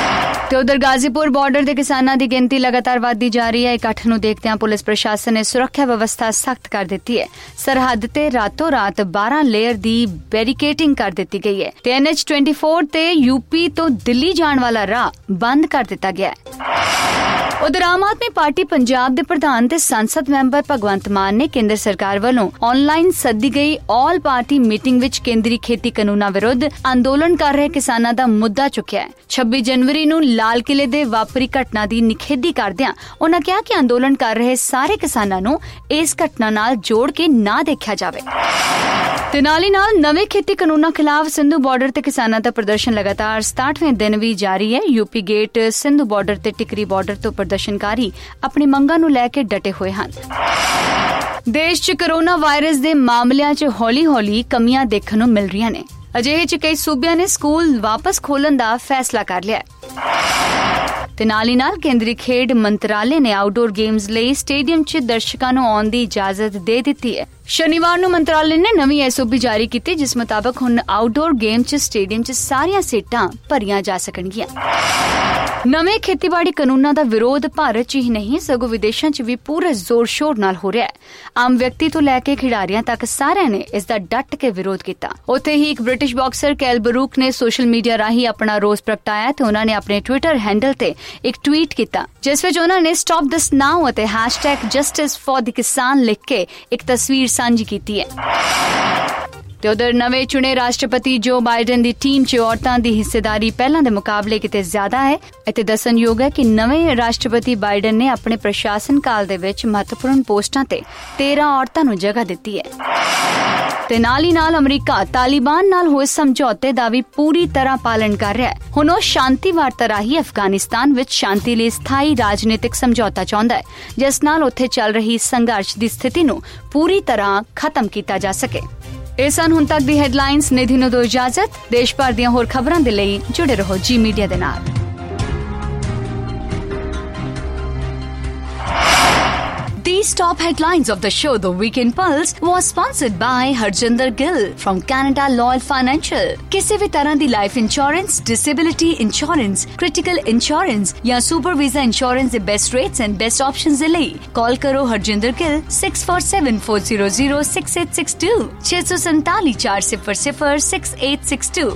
ਤੇ ਉਧਰ ਗਾਜ਼ੀपुਰ ਬਾਰਡਰ ਦੇ ਕਿਸਾਨਾਂ ਦੀ ਗਿਣਤੀ ਲਗਾਤਾਰ ਵਧਦੀ ਜਾ ਰਹੀ ਹੈ। ਇਕੱਠ ਨੂੰ ਦੇਖਦਿਆਂ ਪੁਲਿਸ ਪ੍ਰਸ਼ਾਸਨ ਨੇ ਸੁਰੱਖਿਆ ਵਿਵਸਥਾ ਸਖਤ ਕਰ ਦਿੱਤੀ ਹੈ। ਸਰਹੱਦ ਤੇ ਰਾਤੋਂ ਰਾਤ ਬਾਰਾਂ ਲੇਅਰ ਦੀ ਬੈਰੀਕੇਡਿੰਗ ਕਰ ਦਿੱਤੀ ਗਈ ਹੈ ਤੇ ਐਨ ਐਚ ਚੌਬੀ ਤੇ ਯੂਪੀ ਤੋਂ ਦਿੱਲੀ ਜਾਣ ਵਾਲਾ ਰਾਹ ਬੰਦ ਕਰ ਦਿੱਤਾ ਗਿਆ ਹੈ। ਉਧਰ ਆਮ ਆਦਮੀ ਪਾਰਟੀ ਪੰਜਾਬ ਦੇ ਪ੍ਰਧਾਨ ਤੇ ਸੰਸਦ ਮੈਂਬਰ ਭਗਵੰਤ ਮਾਨ ਨੇ ਕੇਂਦਰ ਸਰਕਾਰ ਵੱਲੋਂ ਆਨਲਾਈਨ ਸੱਦੀ ਗਈ ਆਲ ਪਾਰਟੀ ਮੀਟਿੰਗ ਵਿੱਚ ਕੇਂਦਰੀ ਖੇਤੀ ਕਾਨੂੰਨਾਂ ਵਿਰੁੱਧ ਅੰਦੋਲਨ ਕਰ ਰਹੇ ਕਿਸਾਨਾਂ ਦਾ ਮੁੱਦਾ ਚੁੱਕਿਆ ਹੈ। ਛੱਬੀ ਜਨਵਰੀ ਨੂੰ ਲਾਲ ਕਿਲੇ ਦੇ ਵਾਪਰੀ ਘਟਨਾ ਦੀ ਨਿਖੇਧੀ ਕਰਦਿਆਂ ਉਨ੍ਹਾਂ ਕਿਹਾ ਕਿ ਅੰਦੋਲਨ ਕਰ ਰਹੇ ਸਾਰੇ ਕਿਸਾਨਾਂ ਨੂੰ ਇਸ ਘਟਨਾ ਨਾਲ ਜੋੜ ਕੇ ਨਾ ਦੇਖਿਆ ਜਾਵੇ। ਤੇ ਨਾਲ ਹੀ ਨਾਲ ਨਵੇਂ ਖੇਤੀ ਕਾਨੂੰਨਾਂ ਖਿਲਾਫ ਸਿੰਧੂ ਬਾਰਡਰ ਤੇ ਕਿਸਾਨਾਂ ਦਾ ਪ੍ਰਦਰਸ਼ਨ ਲਗਾਤਾਰ ਸਤਾਹਠਵੇਂ ਦਿਨ ਵੀ ਜਾਰੀ ਹੈ। ਯੂਪੀ ਗੇਟ, ਸਿੰਧੂ ਬਾਰਡਰ ਤੇ ਟਿਕਰੀ ਬਾਰਡਰ ਤੋਂ ਪ੍ਰਦਰਸ਼ਨਕਾਰੀ ਆਪਣੀ ਮੰਗਾਂ ਨੂੰ ਲੈ ਕੇ ਡਟੇ ਹੋਏ ਹਨ। ਦੇਸ਼ 'ਚ ਕੋਰੋਨਾ ਵਾਇਰਸ ਦੇ ਮਾਮਲਿਆਂ 'ਚ ਹੌਲੀ-ਹੌਲੀ ਕਮੀਆਂ ਦੇਖਣ ਨੂੰ ਮਿਲ ਰਹੀਆਂ ਨੇ। ਅਜਿਹੇ 'ਚ ਕਈ ਸੂਬਿਆਂ ਨੇ ਸਕੂਲ ਵਾਪਸ ਖੋਲ੍ਹਣ ਦਾ ਫੈਸਲਾ ਕਰ ਲਿਆ ਤੇ ਨਾਲ ਹੀ ਨਾਲ ਕੇਂਦਰੀ ਖੇਡ ਮੰਤਰਾਲੇ ਨੇ ਆਊਟਡੋਰ ਗੇਮਸ ਲਈ ਸਟੇਡੀਅਮ 'ਚ ਦਰਸ਼ਕਾਂ ਨੂੰ ਆਉਣ ਦੀ ਇਜਾਜ਼ਤ ਦੇ ਦਿੱਤੀ ਹੈ। ਸ਼ਨੀਵਾਰ ਨੂੰ ਮੰਤਰਾਲੇ ਨੇ ਨਵੀਂ ਐਸ ਓ ਪੀ ਜਾਰੀ ਕੀਤੀ, ਜਿਸ ਮੁਤਾਬਕ ਹੁਣ ਆਊਟਡੋਰ ਗੇਮ 'ਚ ਸਟੇਡੀਅਮ 'ਚ ਸਾਰੀਆਂ ਸੀਟਾਂ ਭਰੀਆਂ ਜਾ ਸਕਣਗੀਆਂ। ਨਵੇਂ ਖੇਤੀਬਾੜੀ ਕਾਨੂੰਨਾਂ ਦਾ ਵਿਰੋਧ ਭਾਰਤ 'ਚ ਹੀ ਨਹੀਂ ਸਗੋਂ ਵਿਦੇਸ਼ਾਂ 'ਚ ਵੀ ਪੂਰੇ ਜ਼ੋਰ-ਸ਼ੋਰ ਨਾਲ ਹੋ ਰਿਹਾ ਹੈ। ਆਮ ਵਿਅਕਤੀ ਤੋਂ ਲੈ ਕੇ ਖਿਡਾਰੀਆਂ ਤੱਕ ਸਾਰਿਆਂ ਨੇ ਇਸ ਦਾ ਡਟ ਕੇ ਵਿਰੋਧ ਕੀਤਾ। ਉੱਥੇ ਹੀ ਇੱਕ ਬ੍ਰਿਟਿਸ਼ ਬਾਕਸਰ ਕੈਲ ਬਰੂਕ ਨੇ ਸੋਸ਼ਲ ਮੀਡੀਆ ਰਾਹੀਂ ਆਪਣਾ ਰੋਸ ਪ੍ਰਗਟਾਇਆ ਤੇ ਉਹਨਾਂ ਨੇ ਆਪਣੇ ਟਵਿੱਟਰ ਹੈਂਡਲ ਤੇ ਇੱਕ ਟਵੀਟ ਕੀਤਾ, ਜਿਸ ਵਿੱਚ ਉਹਨਾਂ ਨੇ ਸਟਾਪ ਦਿਸ ਨਾਓ ਅਤੇ ਹੈਸ਼ਟੈਗ ਜਸਟਿਸ ਫॉर द ਕਿਸਾਨ ਲਿਖ ਕੇ ਇੱਕ ਤਸਵੀਰ ਸਾਂਝੀ ਕੀਤੀ ਹੈ। ਤੇ ਉਧਰ ਨਵੇਂ ਚੁਣੇ ਰਾਸ਼ਟਰਪਤੀ ਜੋ ਬਾਈਡਨ ਦੀ ਟੀਮ 'ਚ ਔਰਤਾਂ ਦੀ ਹਿੱਸੇਦਾਰੀ ਪਹਿਲਾਂ ਦੇ ਮੁਕਾਬਲੇ ਕਿਤੇ ਜ਼ਿਆਦਾ ਹੈ। ਇੱਥੇ ਦੱਸਣਯੋਗ ਹੈ ਕਿ ਨਵੇਂ ਰਾਸ਼ਟਰਪਤੀ ਬਾਈਡਨ ਨੇ ਆਪਣੇ ਪ੍ਰਸ਼ਾਸਨ ਕਾਲ ਦੇ ਵਿੱਚ ਮਹੱਤਵਪੂਰਨ ਪੋਸਟਾਂ ਤੇ ਤੇਰਾਂ ਔਰਤਾਂ ਨੂੰ ਜਗ੍ਹਾ ਦਿੱਤੀ ਹੈ। ਤੇ ਨਾਲ ਹੀ ਨਾਲ ਅਮਰੀਕਾ ਤਾਲਿਬਾਨ ਨਾਲ ਹੋਏ ਸਮਝੌਤੇ ਦਾ ਵੀ ਪੂਰੀ ਤਰ੍ਹਾਂ ਪਾਲਣ ਕਰ ਰਿਹਾ ਹੈ। ਹੁਣ ਉਹ ਸ਼ਾਂਤੀ ਵਾਰਤਾ ਰਾਹੀਂ ਅਫਗਾਨਿਸਤਾਨ ਵਿੱਚ ਸ਼ਾਂਤੀ ਲਈ ਸਥਾਈ ਰਾਜਨੀਤਿਕ ਸਮਝੌਤਾ ਚਾਹੁੰਦਾ ਹੈ, ਜਿਸ ਨਾਲ ਉੱਥੇ ਚੱਲ ਰਹੀ ਸੰਘਰਸ਼ ਦੀ ਸਥਿਤੀ ਨੂੰ ਪੂਰੀ ਤਰ੍ਹਾਂ ਖਤਮ ਕੀਤਾ ਜਾ ਸਕੇ। ਇਹ ਸਨ ਹੁਣ ਤੱਕ ਦੀ ਹੈਡਲਾਈਨਸ। ਨਿਧੀ ਨੂੰ ਦਿਓ ਇਜਾਜ਼ਤ। ਦੇਸ਼ ਭਰ ਦੀਆਂ ਹੋਰ ਖਬਰਾਂ ਦੇ ਲਈ ਜੁੜੇ ਰਹੋ ਜੀ ਮੀਡੀਆ ਦੇ ਨਾਲ। These top headlines of the show, The Weekend Pulse, was sponsored by Harjinder Gill from Canada Loyal Financial. किसी भी तरह दी life insurance, disability insurance, critical insurance या सुपर वीजा इंश्योरेंस दे best rates and best options दे लई call करो Harjinder Gill six four seven four zero zero six eight six two छह सौ सैंतालीस चार सिफर सिफर six eight six two।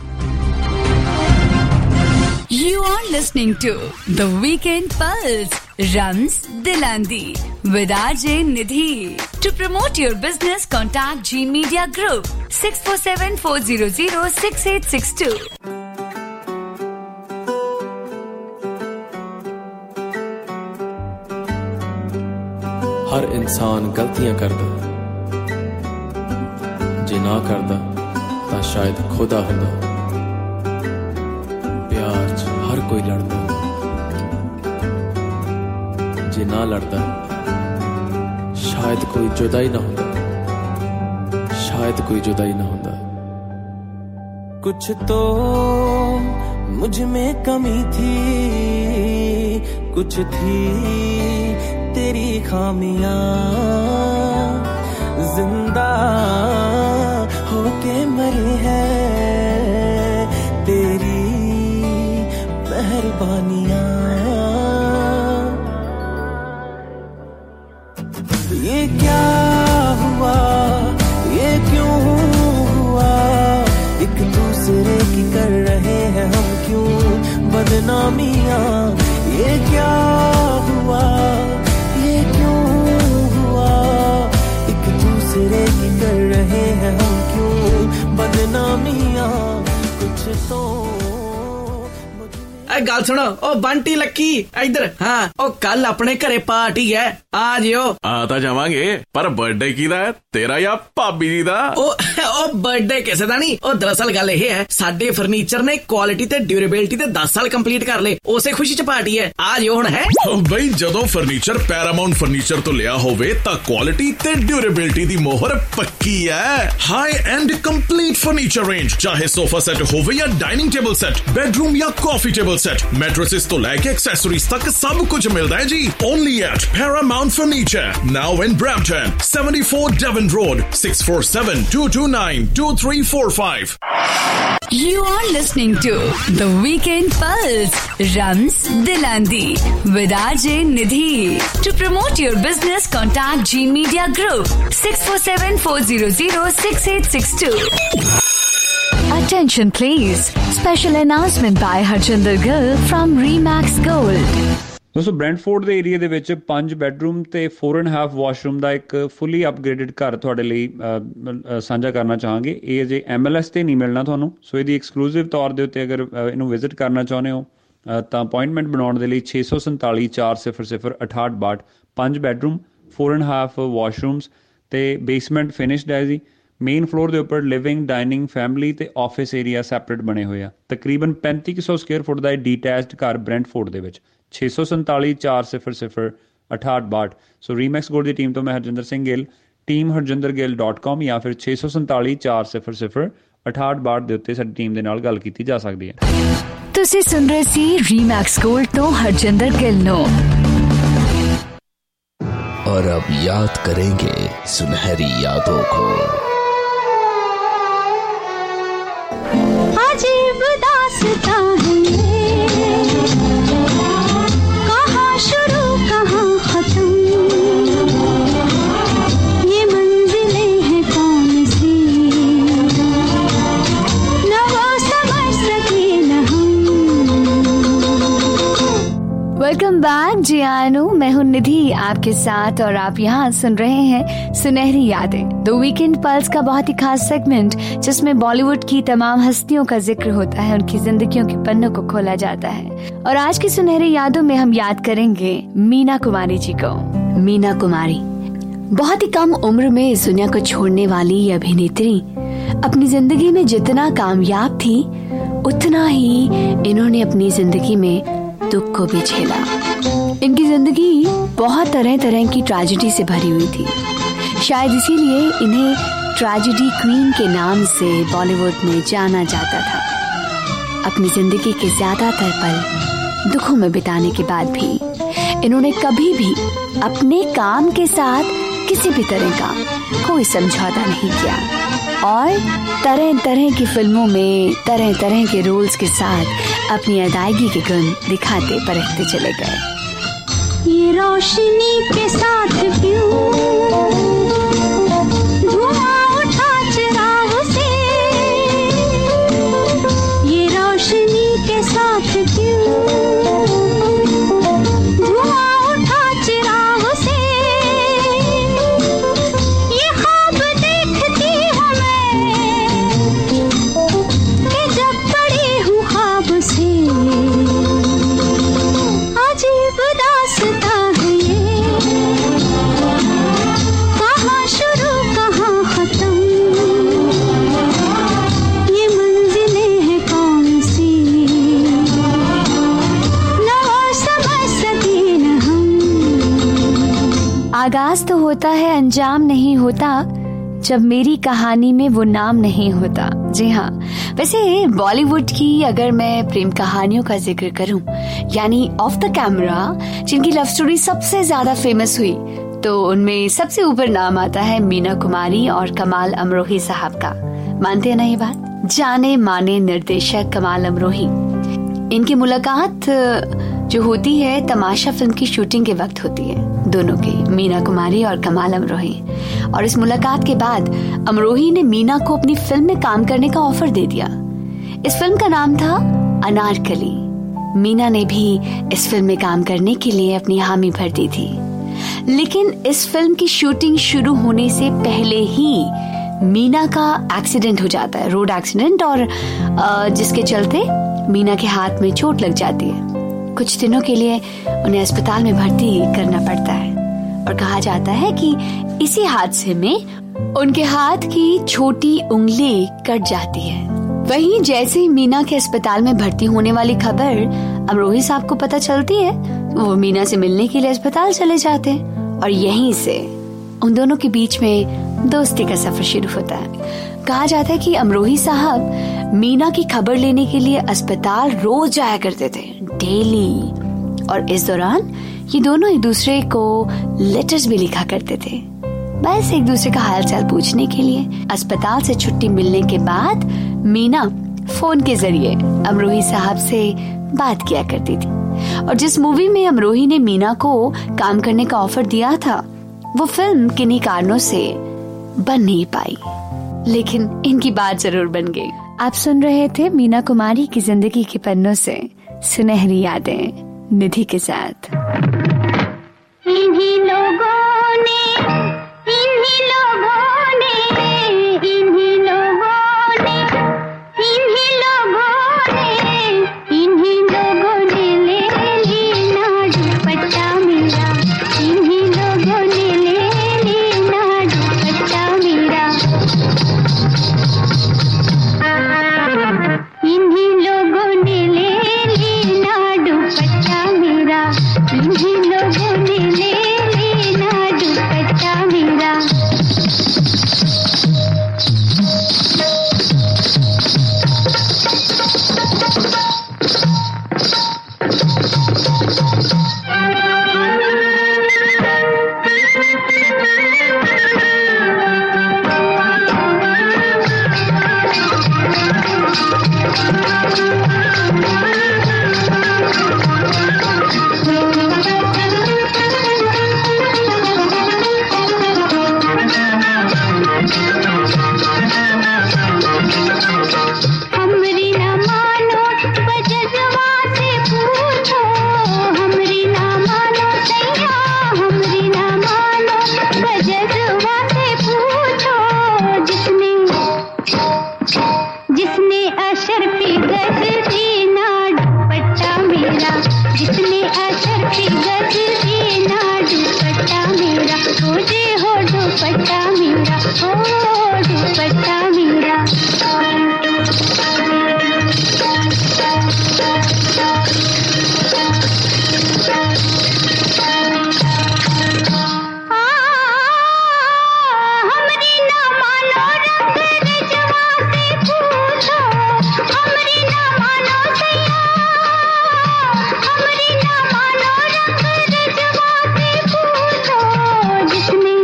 You are listening to The Weekend Pulse, Rams Dilandi, with R J Nidhi. To promote your business, contact G Media Group six four seven four zero zero six eight six two. हर इंसान गलतियां करदा, जे ना करदा तां शायद खुदा हुंदा। प्यार च हर कोई लड़दा, जे ना लड़दा शायद कोई जुदा ही ना होंदा, शायद कोई जुदा ही ना होंदा। कुछ तो मुझ में कमी थी, कुछ थी तेरी खामियां, जिंदा होके मरे हैं तेरी मेहरबानियां। ये क्या हुआ, ये क्यों हुआ, एक दूसरे की कर रहे हैं हम क्यों बदनामियां। ये क्या हुआ, ये क्यों हुआ, एक दूसरे की कर रहे हैं हम क्यों बदनामियां। कुछ तो गल सुनो ओ बंटी लक्की इधर। हाँ ओ कल अपने घरे पार्टी है, आ जियो। आ तां जावांगे, पर बर्थडे किहदा है, तेरा या भाभी जी दा? ओ ओ बर्थडे किसे दा नहीं। ओ दरअसल गल ये है, साडे फर्नीचर ने क्वालिटी ते ड्यूरेबिलिटी ते दस साल कंप्लीट कर ले, उसे खुशी च पार्टी है, आ जियो हुण है। ओ बई जदों फर्नीचर पैरामाउंट फर्नीचर तो लिया होवे तां क्वालिटी ते ड्यूरेबिलिटी दी मोहर पक्की है। High end complete furniture range, चाहे सोफा सेट होवे या डाइनिंग टेबल सेट, बेडरूम या कॉफी टेबल सेट, मैट्रेसेस तो लेके एक्सेसरीज तक सब कुछ मिलता है जी। Only at Paramount Furniture, now in Brampton, seventy-four Devon Road, six four seven, two two nine, two three four five. You are listening to The Weekend Pulse, Rams Dilandi, with R J Nidhi. To promote your business, contact G Media Group, six four seven, four zero zero, six eight six two. Attention please. Special announcement by Harjinder Gill from Remax Gold. ਦੋਸਤੋ ਬ੍ਰੈਂਟਫੋਰਡ ਦੇ area ਦੇ ਵਿੱਚ ਪੰਜ bedroom ਤੇ four and a half washroom ਦਾ ਇੱਕ fully upgraded ਘਰ ਤੁਹਾਡੇ ਲਈ ਸਾਂਝਾ ਕਰਨਾ ਚਾਹਾਂਗੇ। ਇਹ ਅਜੇ ਐਮ ਐਲ ਐਸ ਤੇ ਨਹੀਂ ਮਿਲਣਾ ਤੁਹਾਨੂੰ, ਸੋ ਇਹਦੀ ਐਕਸਕਲੂਸਿਵ ਤੌਰ ਦੇ ਉੱਤੇ ਅਗਰ ਇਹਨੂੰ ਵਿਜ਼ਿਟ ਕਰਨਾ ਚਾਹੁੰਦੇ ਹੋ ਤਾਂ ਅਪਾਇੰਟਮੈਂਟ ਬਣਾਉਣ ਦੇ ਲਈ ਛੇ ਸੌ ਸੰਤਾਲੀ ਚਾਰ ਸਿਫਰ ਸਿਫਰ ਅਠਾਹਠ ਬਾਹਠ। ਪੰਜ bedroom, four and a half washrooms ਤੇ ਬੇਸਮੈਂਟ ਫਿਨਿਸ਼ਡ ਹੈ ਜੀ। ਮੇਨ ਫਲੋਰ ਦੇ ਉੱਪਰ ਲਿਵਿੰਗ, ਡਾਈਨਿੰਗ, ਫੈਮਿਲੀ ਤੇ ਆਫਿਸ ਏਰੀਆ ਸੈਪਰੇਟ ਬਣੇ ਹੋਏ ਆ। ਤਕਰੀਬਨ ਪੈਂਤੀ ਸੌ ਸਕੁਅਰ ਫੁੱਟ ਦਾ ਇਹ ਡੀਟੈਚਡ ਘਰ ਬ੍ਰੈਂਟਫੋਰਡ ਦੇ ਵਿੱਚ ਛੇ ਸੌ ਸੰਤਾਲੀ ਚਾਰ ਸਿਫਰ ਸਿਫਰ ਅਠਾਹਠ ਬਾਹਠ। ਸੋ ਰੀਮੈਕਸ ਗੋਲਡ ਦੀ ਟੀਮ ਤੋਂ ਮੈਂ Harjinder Singh Gill, team Harjinder Gill dot com ਜਾਂ ਫਿਰ ਛੇ ਸੌ ਸੰਤਾਲੀ ਚਾਰ ਸਿਫਰ ਸਿਫਰ ਅਠਾਹਠ ਬਾਹਠ ਦੇ ਉੱਤੇ ਸਾਡੀ ਟੀਮ ਦੇ ਨਾਲ ਗੱਲ ਕੀਤੀ ਜਾ ਸਕਦੀ ਹੈ। ਤੁਸੀਂ ਸੁਣ ਰਹੇ ਸੀ ਰੀਮੈਕਸ ਗੋਲਡ ਤੋਂ ਹਰਜਿੰਦਰ ਗਿੱਲ ਨੂੰ। और अब याद करेंगे सुनहरी यादों को। अजीब दास्तां है ये, कहाँ शुरू कहाँ खत्म, ये मंजिलें हैं कौन सी, न वो समझ सके न हम। वेलकम बैक जी आनू, मैं हूँ निधि आपके साथ और आप यहाँ सुन रहे हैं सुनहरी यादें, द वीकेंड पल्स का बहुत ही खास सेगमेंट जिसमें बॉलीवुड की तमाम हस्तियों का जिक्र होता है, उनकी जिंदगियों के पन्नों को खोला जाता है। और आज की सुनहरी यादों में हम याद करेंगे मीना कुमारी जी को। मीना कुमारी बहुत ही कम उम्र में इस दुनिया को छोड़ने वाली ये अभिनेत्री अपनी जिंदगी में जितना कामयाब थी उतना ही इन्होंने अपनी जिंदगी में दुख को भी झेला। इनकी जिंदगी बहुत तरह तरह की ट्रेजेडी से भरी हुई थी, शायद इसीलिए इन्हें ट्रेजेडी क्वीन के नाम से बॉलीवुड में जाना जाता था। अपनी जिंदगी के ज्यादातर पल दुखों में बिताने के बाद भी इन्होंने कभी भी अपने काम के साथ किसी भी तरह का कोई समझौता नहीं किया और तरह तरह की फिल्मों में तरह तरह के रोल्स के साथ अपनी अदायगी के गुण दिखाते परखते चले गए। ये रोशनी के साथ क्यों धुआं उठा चिराग से, ये रोशनी के साथ क्यों धुआं उठा चिराग से, ये ख्वाब देखती हूँ मैं कि जब पड़ी हूँ ख्वाब से, अजीब दास्तां है ये, कहाँ शुरू कहाँ खत्म, ये मंजिलें हैं कौन सी, न वो समझ सके न हम। आगाज तो होता है अंजाम नहीं होता जब मेरी कहानी में वो नाम नहीं होता। जी हाँ, वैसे बॉलीवुड की अगर मैं प्रेम कहानियों का जिक्र करूं, यानी ऑफ द कैमरा जिनकी लव स्टोरी सबसे ज्यादा फेमस हुई, तो उनमें सबसे ऊपर नाम आता है मीना कुमारी और कमाल अमरोही साहब का। मानते हैं ना ये बात? जाने माने निर्देशक कमाल अमरोही, इनकी मुलाकात जो होती है तमाशा फिल्म की शूटिंग के वक्त होती है, दोनों की, मीना कुमारी और कमाल अमरोही। और इस मुलाकात के बाद अमरोही ने मीना को अपनी फिल्म में काम करने का ऑफर दे दिया। इस फिल्म का नाम था अनारकली। मीना ने भी इस फिल्म में काम करने के लिए अपनी हामी भर दी थी, लेकिन इस फिल्म की शूटिंग शुरू होने से पहले ही मीना का एक्सीडेंट हो जाता है, रोड एक्सीडेंट, और जिसके चलते मीना के हाथ में चोट लग जाती है। कुछ दिनों के लिए उन्हें अस्पताल में भर्ती करना पड़ता है और कहा जाता है कि इसी हादसे में उनके हाथ की छोटी उंगली कट जाती है। वहीं जैसे ही मीना के अस्पताल में भर्ती होने वाली खबर अमरोही साहब को पता चलती है, वो मीना से मिलने के लिए अस्पताल चले जाते हैं और यहीं से उन दोनों के बीच में दोस्ती का सफर शुरू होता है। कहा जाता है कि अमरोही साहब मीना की खबर लेने के लिए अस्पताल रोज जाया करते थे, डेली। और इस दौरान ये दोनों एक दूसरे को लेटर्स भी लिखा करते थे, बस एक दूसरे का हालचाल पूछने के लिए। अस्पताल से छुट्टी मिलने के बाद मीना फोन के जरिए अमरोही साहब से बात किया करती थी। और जिस मूवी में अमरोही ने मीना को काम करने का ऑफर दिया था, वो फिल्म किन्हीं कारणों से बन नहीं पाई, लेकिन इनकी बात जरूर बन गई। आप सुन रहे थे मीना कुमारी की जिंदगी के पन्नों से सुनहरी यादें निधि के साथ। इन्हीं लोगों ने इन्हीं लोगों ने इन्हीं लोगों ने इन्हीं लोगों ने इन्हीं लोगों ने ले लेना दुपट्टा मेरा, इन्हीं लोगों ने ले लेना दुपट्टा मेरा, इन्हीं लोगों ने ले लेना दुपट्टा मेरा, इन्हीं लोगों ने ले लेना दुपट्टा मेरा। हमरी ना मानो बजजवा से पूछो, हमरी ना मानो सैया, हमरी ना मानो बजजवा से पूछो, जिसने जिसने अशरफी गज दीना दुपट्टा मेरा, जिसने अशरफी गज दीना दुपट्टा मेरा, हो जे हो दुपट्टा मेरा, हो दुपट्टा मेरा। हमरी ना मानो रंग रजवा से पूछो, हमरी ना मानो सैया, हमरी ना मानो रंग रजवा से पूछो, जिसने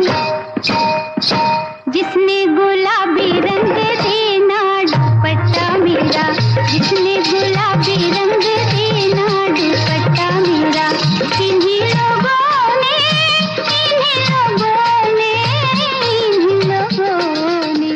जिसने गुलाबी रंग देना दुपट्टा मेरा, जिसने गुलाबी रंग देना दुपट्टा मेरा, इन्हीं लोगों ने इन्हीं लोगों ने इन्हीं लोगों ने।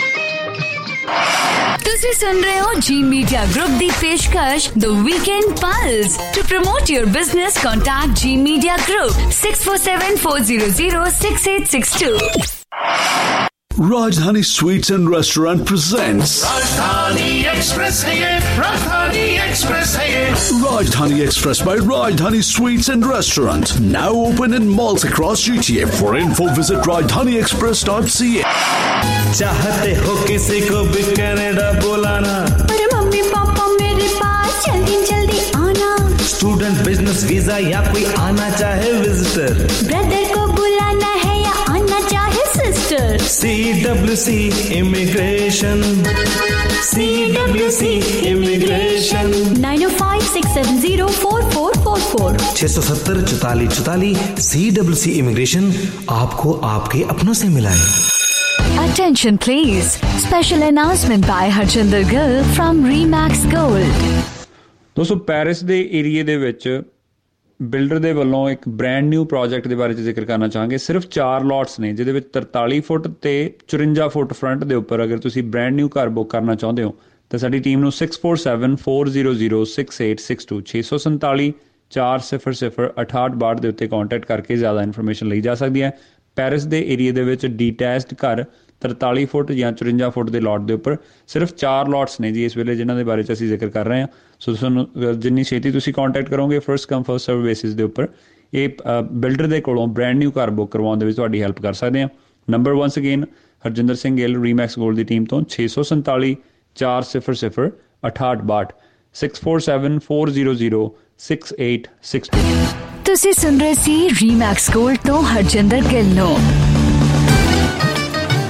ਤੁਸੀਂ ਸੁਣ ਰਹੇ ਹੋ ਜੀ ਮੀਡੀਆ ਗਰੁੱਪ ਦੀ ਪੇਸ਼ਕਸ਼ the weekend pulse. To promote your business contact G Media Group six four seven four zero zero six eight six two। Rajdhani Sweets and Restaurant presents Rajdhani Express है ये, Rajdhani Express है ये। Rajdhani Express by Rajdhani Sweets and Restaurant, now open in malls across G T A. For info, visit rajdhani express dot c a. चाहते हो किसी को भी Canada बुलाना, अरे मम्मी पापा मेरे पास जल्दी जल्दी आना, स्टूडेंट बिजनेस वीजा या कोई आना चाहे विजिटर, ब्रदर को बुलाना है या आना चाहे sister, C W C immigration, C W C immigration, nine oh five six seven zero four four four four छह सौ सत्तर चौतालीस चौतालीस। सी डब्ल्यू सी इमिग्रेशन आपको आपके अपनों से मिलाए। Attention please. Special announcement by Harjinder Gill from Remax Gold. ਦੋਸਤੋ Paris ਦੇ ਏਰੀਏ ਦੇ ਵਿੱਚ ਬਿਲਡਰ ਦੇ ਵੱਲੋਂ ਇੱਕ ਬ੍ਰੈਂਡ ਨਿਊ ਪ੍ਰੋਜੈਕਟ ਦੇ ਬਾਰੇ 'ਚ ਜ਼ਿਕਰ ਕਰਨਾ ਚਾਹਾਂਗੇ। ਸਿਰਫ ਚਾਰ ਲੋਟਸ ਨੇ ਜਿਹਦੇ ਵਿੱਚ ਤਰਤਾਲੀ ਫੁੱਟ ਤੇ ਚੁਰੰਜਾ ਫੁੱਟ ਫਰੰਟ ਦੇ ਉੱਪਰ ਅਗਰ ਤੁਸੀਂ ਬ੍ਰੈਂਡ ਨਿਊ ਘਰ ਬੁੱਕ ਕਰਨਾ ਚਾਹੁੰਦੇ ਹੋ ਤਾਂ ਸਾਡੀ ਟੀਮ ਨੂੰ six four seven four zero zero six eight six two ਛੇ ਸੌ ਸੰਤਾਲੀ ਚਾਰ ਸਿਫਰ ਸਿਫਰ ਅਠਾਹਠ ਬਾਹਠ ਦੇ ਉੱਤੇ ਕੰਟੈਕਟ ਕਰਕੇ ਜ਼ਿਆਦਾ ਇਨਫੋਰਮੇਸ਼ਨ ਲਈ ਜਾ ਸਕਦੀ ਹੈ। ਪੈਰਿਸ ਦੇ ਏਰੀਏ ਦੇ ਵਿੱਚ ਡੀਟੈਚਡ ਘਰ ਤਰਤਾਲੀ ਫੁੱਟ ਜਾਂ ਚੁਰੰਜਾ ਫੁੱਟ ਦੇ ਲੋਟ ਦੇ ਉੱਪਰ ਸਿਰਫ ਚਾਰ ਲੋਟਸ ਨੇ ਜੀ ਇਸ ਵੇਲੇ ਜਿਨ੍ਹਾਂ ਦੇ ਬਾਰੇ 'ਚ ਅਸੀਂ ਜ਼ਿਕਰ ਕਰ ਰਹੇ ਹਾਂ। ਸੋ ਤੁਹਾਨੂੰ ਜਿੰਨੀ ਛੇਤੀ ਤੁਸੀਂ ਕੰਟੈਕਟ ਕਰੋਗੇ first come first serve basis ਦੇ ਉੱਪਰ ਇਹ ਬਿਲਡਰ ਦੇ ਕੋਲੋਂ ਬ੍ਰੈਂਡ ਨਿਊ ਘਰ ਬੁੱਕ ਕਰਵਾਉਣ ਦੇ ਵਿੱਚ ਤੁਹਾਡੀ ਹੈਲਪ ਕਰ ਸਕਦੇ ਹਾਂ। Number once again Harjinder Singh Gill Remax Gold ਦੀ ਟੀਮ ਤੋਂ ਛੇ ਸੌ ਸੰਤਾਲੀ ਚਾਰ ਸਿਫਰ ਸਿਫਰ ਅਠਾਹਠ ਬਾਹਠ six four seven four zero zero six eight six two। ਤੁਸੀਂ ਸੁਣ ਰਹੇ ਸੀ ਰੀਮੈਕਸ ਗੋਲਡ ਤੋਂ ਹਰਜਿੰਦਰ ਗਿੱਲ ਨੂੰ।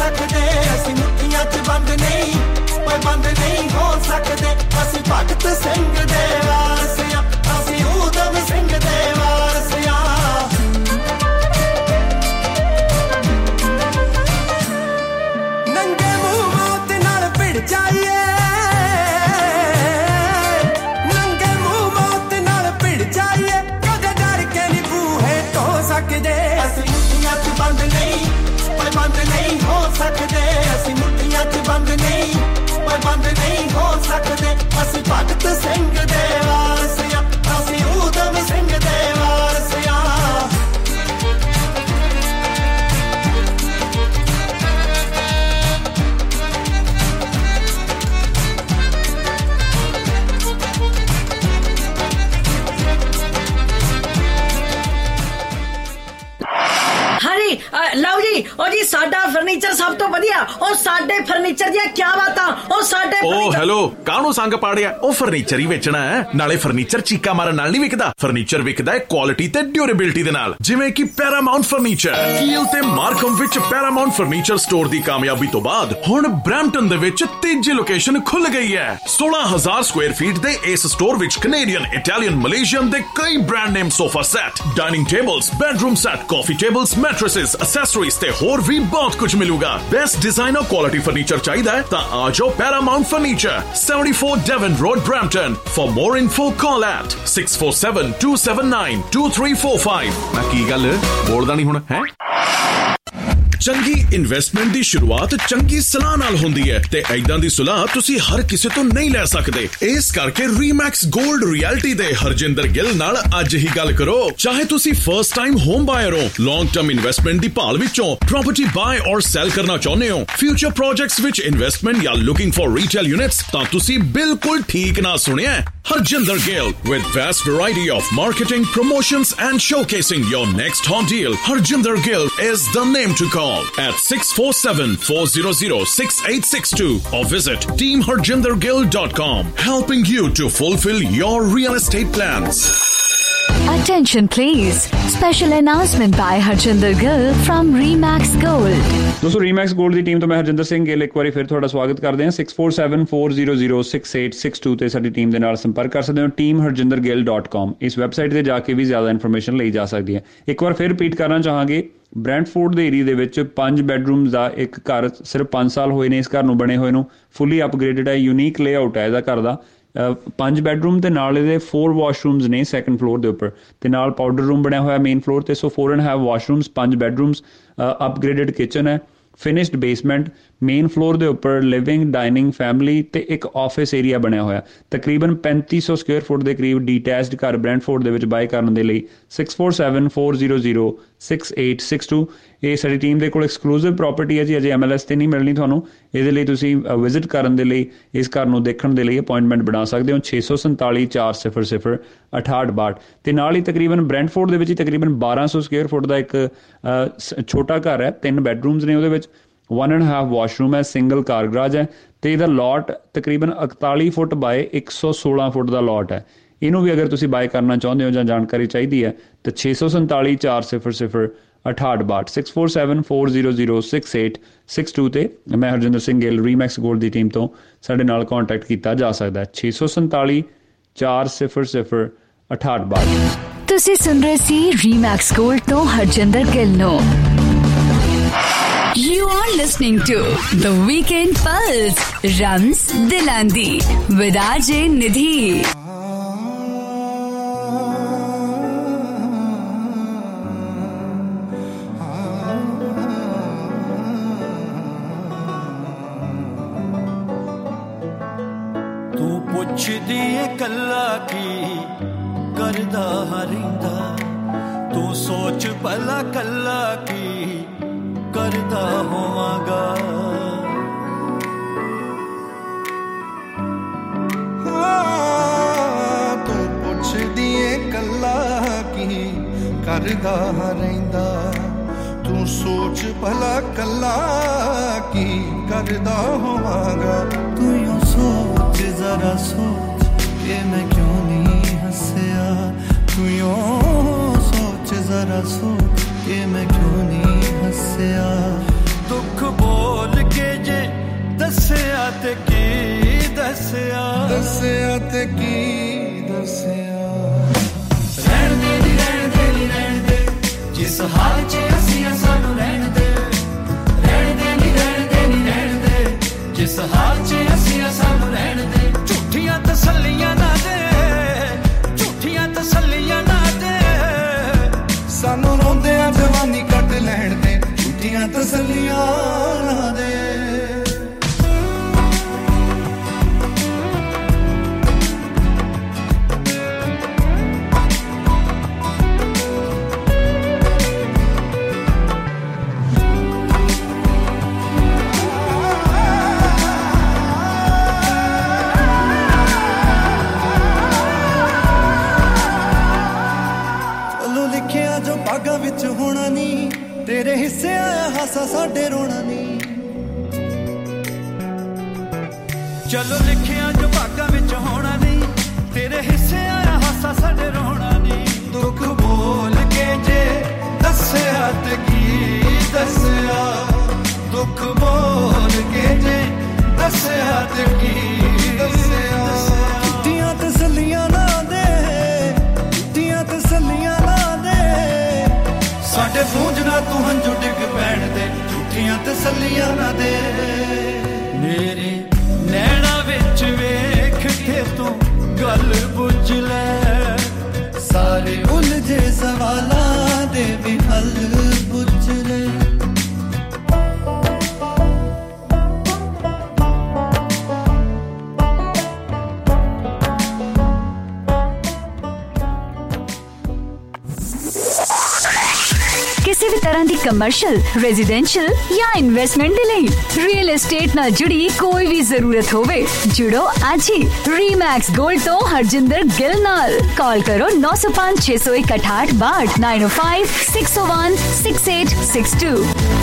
सकदे असीं मुट्ठियां च बंद नहीं ओए बंद नहीं हो सकदे असीं भगत सिंह दे वारसियां असीं ऊधम सिंह दे वारसियां नंगे मुंह मौत नाल भिड़ जाइए नंगे मुंह मौत नाल भिड़ जाइए कदे डर के नहीं बूहे धो सकदे असीं मुट्ठियां च बंद नहीं ओए बंद नहीं हो सकदे असीं मुट्ठियां च बंद नहीं ओए बंद नहीं हो सकदे असीं भगत सिंह दे वारसियां असीं ऊधम सिंह दे वारसियां हरी लव जी ओ जी साडा फर्नीचर सब तो वधिया ओ साडे फर्नीचर दी क्या बातां ओ साडे ओ हेलो काहनू संग पाड़िया ओ फर्नीचर ही बेचना है नाले फर्नीचर चीका मारन नाल नहीं विकदा फर्नीचर विकदा है क्वालिटी ते ड्यूरेबिलिटी दे नाल जिवें कि पैरामाउंट फर्नीचर कील ते मार्कम विच पैरामाउंट फर्नीचर स्टोर दी कामयाबी तो बाद हुण ब्रैम्पटन दे विच तीजी लोकेशन खुल गई है सोलह हजार स्क्वायर फीट दे इस स्टोर विच कैनेडियन इटालियन मलेशियन दे कई brand name sofa set dining tables bedroom set coffee tables mattresses accessories ते होर भी बहुत कुछ मिलूगा बेस्ट डिजाइनर क्वालिटी फर्नीचर चाहिए है तां आ जाओ Paramount Furniture seventy-four Devon Road Brampton for more info call at six four seven two seven nine two three four five मैं की गल बोलदा नहीं हुण है चंगी इन्वेस्टमेंट दी शुरुआत चंगी सलाह नाल हुंदी है ते ऐदां दी सलाह तुसी हर किसे तो नहीं ले सकदे इस करके रीमैक्स गोल्ड रियल्टी दे हरजिंदर गिल नाल अज ही गल करो चाहे तुसी फर्स्ट टाइम होम बायर हो लॉन्ग टर्म इन्वेस्टमेंट दी भाल विचों प्रॉपर्टी बाय और सेल करना चाहुंदे हो फ्यूचर प्रोजेक्ट्स विच इन्वेस्टमेंट या लुकिंग फॉर रिटेल यूनिट्स तां तुसी बिल्कुल ठीक ना सुनिया Harjinder Gill with vast variety of marketing, promotions and showcasing your next hot deal. Harjinder Gill is the name to call at six four seven four zero zero six eight six two or visit team harjinder gill dot com, helping you to fulfill your real estate plans. Attention please. Special announcement by Harjinder Gill from Remax Gold. दोस्तों रीमैक्स gold ਦੀ team ਤੋਂ ਮੈਂ ਹਰਜਿੰਦਰ ਸਿੰਘ ਗਿੱਲ ਇੱਕ ਵਾਰੀ ਫਿਰ ਤੁਹਾਡਾ ਸਵਾਗਤ ਕਰਦੇ ਹਾਂ six four seven four zero zero six eight six two ਤੇ ਸਾਡੀ ਟੀਮ ਦੇ ਨਾਲ ਸੰਪਰਕ ਕਰ ਸਕਦੇ ਹੋ team harjinder gill dot com ਇਸ ਵੈਬਸਾਈਟ ਤੇ ਜਾ ਕੇ ਵੀ ਜ਼ਿਆਦਾ ਇਨਫੋਰਮੇਸ਼ਨ ਲਈ ਜਾ ਸਕਦੀ ਹੈ ਇੱਕ ਵਾਰ ਫਿਰ ਰਿਪੀਟ ਕਰਨਾ ਚਾਹਾਂਗੇ ਬ੍ਰੈਂਟਫੋਰਡ ਦੇ ਏਰੀਆ ਦੇ ਵਿੱਚ ਪੰਜ ਬੈਡਰੂਮਸ ਦਾ ਇੱਕ ਘਰ ਸਿਰਫ ਪੰਜ ਸਾਲ ਹੋਏ ਨੇ ਇਸ ਘਰ ਨੂੰ ਬਣੇ ਹੋਏ ਨੂੰ ਫੁੱਲੀ ਅਪਗ੍ਰੇਡਡ ਹੈ ਯੂਨੀਕ ਲੇਆਊਟ ਹੈ ਇਹਦਾ ਘਰ ਦਾ ਪੰਜ ਬੈਡਰੂਮ ਤੇ ਨਾਲ ਇਹਦੇ four ਵਾਸ਼ਰੂਮਸ ਨੇ ਸੈਕੰਡ ਫਲੋਰ ਦੇ ਉੱਪਰ ਤੇ ਨਾਲ ਪਾਊਡਰ ਰੂਮ ਬਣਿਆ ਹੋਇਆ ਮੇਨ ਫਲੋਰ ਤੇ so four and a half washrooms ਪੰਜ ਬੈਡਰੂਮਸ ਅਪਗ੍ਰੇਡਡ ਕਿਚਨ ਹੈ ਫਿਨਿਸ਼ਡ ਬੇਸਮੈਂਟ ਮੇਨ ਫਲੋਰ ਦੇ ਉੱਪਰ ਲਿਵਿੰਗ ਡਾਈਨਿੰਗ ਫੈਮਿਲੀ ਤੇ ਇੱਕ ਆਫਿਸ ਏਰੀਆ ਬਣਿਆ ਹੋਇਆ ਤਕਰੀਬਨ ਪੈਂਤੀ ਸੌ ਸਕੁਅਰ ਫੁੱਟ ਦੇ ਕਰੀਬ ਡੀਟੈਚਡ ਘਰ ਬ੍ਰੈਂਟਫੋਰਡ ਦੇ ਵਿੱਚ ਬਾਏ ਕਰਨ ਦੇ ਲਈ six four seven four zero zero six eight six two ਇਹ ਸਾਡੀ ਟੀਮ ਦੇ ਕੋਲ ਐਕਸਕਲੂਸਿਵ ਪ੍ਰਾਪਰਟੀ ਹੈ ਜੀ ਅਜੇ ਐਮ ਐਲ ਐਸ ਤੇ ਨਹੀਂ ਮਿਲਣੀ ਤੁਹਾਨੂੰ ਇਹਦੇ ਲਈ ਤੁਸੀਂ ਵਿਜ਼ਿਟ ਕਰਨ ਦੇ ਲਈ ਇਸ ਘਰ ਨੂੰ ਦੇਖਣ ਦੇ ਲਈ ਅਪਾਇੰਟਮੈਂਟ ਬਣਾ ਸਕਦੇ ਹੋ ਛੇ ਸੌ ਸੰਤਾਲੀ ਚਾਰ ਸਿਫਰ ਸਿਫਰ ਅਠਾਹਠ ਬਾਹਠ ਤੇ ਨਾਲ ਹੀ ਤਕਰੀਬਨ ਬ੍ਰੈਂਟਫੋਰਡ ਦੇ ਵਿੱਚ ਹੀ ਤਕਰੀਬਨ ਬਾਰਾਂ ਸੌ ਸਕੁਅਰ ਫੁੱਟ ਦਾ ਇੱਕ ਛੋਟਾ ਘਰ ਹੈ ਤਿੰਨ ਬੈਡਰੂਮਸ ਨੇ ਉਹਦੇ ਵਿੱਚ one and a half washroom ਹੈ ਸਿੰਗਲ ਕਾਰ ਗਰਾਜ ਹੈ ਤੇ ਇਹਦਾ ਲੋਟ ਤਕਰੀਬਨ ਇਕਤਾਲੀ ਫੁੱਟ ਬਾਏ ਇੱਕ ਸੌ ਸੋਲਾਂ ਫੁੱਟ ਦਾ ਲੋਟ ਹੈ ਇਹਨੂੰ ਵੀ ਅਗਰ ਤੁਸੀਂ ਬਾਏ ਕਰਨਾ ਚਾਹੁੰਦੇ ਹੋ ਜਾਂ ਜਾਣਕਾਰੀ ਚਾਹੀਦੀ ਹੈ ਤਾਂ ਛੇ ਸੌ ਸੰਤਾਲੀ ਚਾਰ ਸਿਫਰ ਸਿਫਰ ਅਠਾਹਠ ਬਾਹਠ six four seven four zero zero six eight six two ਤੇ ਮੈਂ ਹਰਜਿੰਦਰ ਸਿੰਘ ਗਿੱਲ ਰੀਮੈਕਸ ਗੋਲਡ ਦੀ ਟੀਮ ਤੋਂ ਸਾਡੇ ਨਾਲ ਕੰਟੈਕਟ ਕੀਤਾ ਜਾ ਸਕਦਾ ਹੈ ਛੇ ਸੌ ਸੰਤਾਲੀ ਚਾਰ ਸਿਫਰ ਸਿਫਰ ਅਠਾਹਠ ਬਾਹਠ ਤੁਸੀਂ ਸੁਣ ਰਹੇ ਸੀ ਰੀਮੈਕਸ ਗੋਲਡ ਤੋਂ ਹਰਜਿੰਦਰ ਗਿੱਲ ਨੂੰ You are listening to The Weekend Pulse, Rams Dilandi with R J Nidhi. तू पुछदी है कल्ला की करदा हरिंदा तू सोच भला कल्ला की करदा होवांगा तू पुछदी ए कल्ला की करदा रहिंदा तू सोच भला कल्ला की करदा होवांगा तू यूं सोच जरा सोच कि मैं क्यों नहीं हंसया तू यूं सोच जरा सोच कि मैं क्यों नहीं हंसया दुख बोल ते की दसिया दसिया ते की दसिया रहन दे नी रहन दे नी रहन दे जिस हाल च असी सानू रहन दे रहन दे नी रहन दे नी रहन दे जिस हाल च असी सानू रहन दे झूठियां तसल्लियां ना दे झूठियां तसल्लियां ना दे सानू रोंदे जवानी कट लैण दे झूठियां तसल्लियां ना दे भागा विच होना नी तेरे हिस्से आया हासा साडे रोना नी चलो लिखिया जो भागा विच होना नी तेरे हिस्से आया हासा साडे रोना नी दुख बोल के जे दसिया ते की दसिया दुख बोल के जे दसिया ते की दसिया झूठियां तसल्लियां ना दे झूठियां तसल्लियां ना दे साडे पूंजना तू हंजू डिग पैण दे झूठियां तसल्लियां ना दे मेरे नैना विच वेख के तू गल बुझ ले सारे उलझे सवालां दे भी हल बुझ ले किसी भी तरह की कमर्शियल रेजिडेंशियल या इन्वेस्टमेंट के लिए रियल एस्टेट नाल जुड़ी कोई भी जरूरत होवे जुड़ो आज ही रीमैक्स गोल्ड तो हरजिंदर गिल नाल कॉल करो नौ सौ पाँच छह सौ एक अठाठ बाट nine oh five six oh one six eight six two.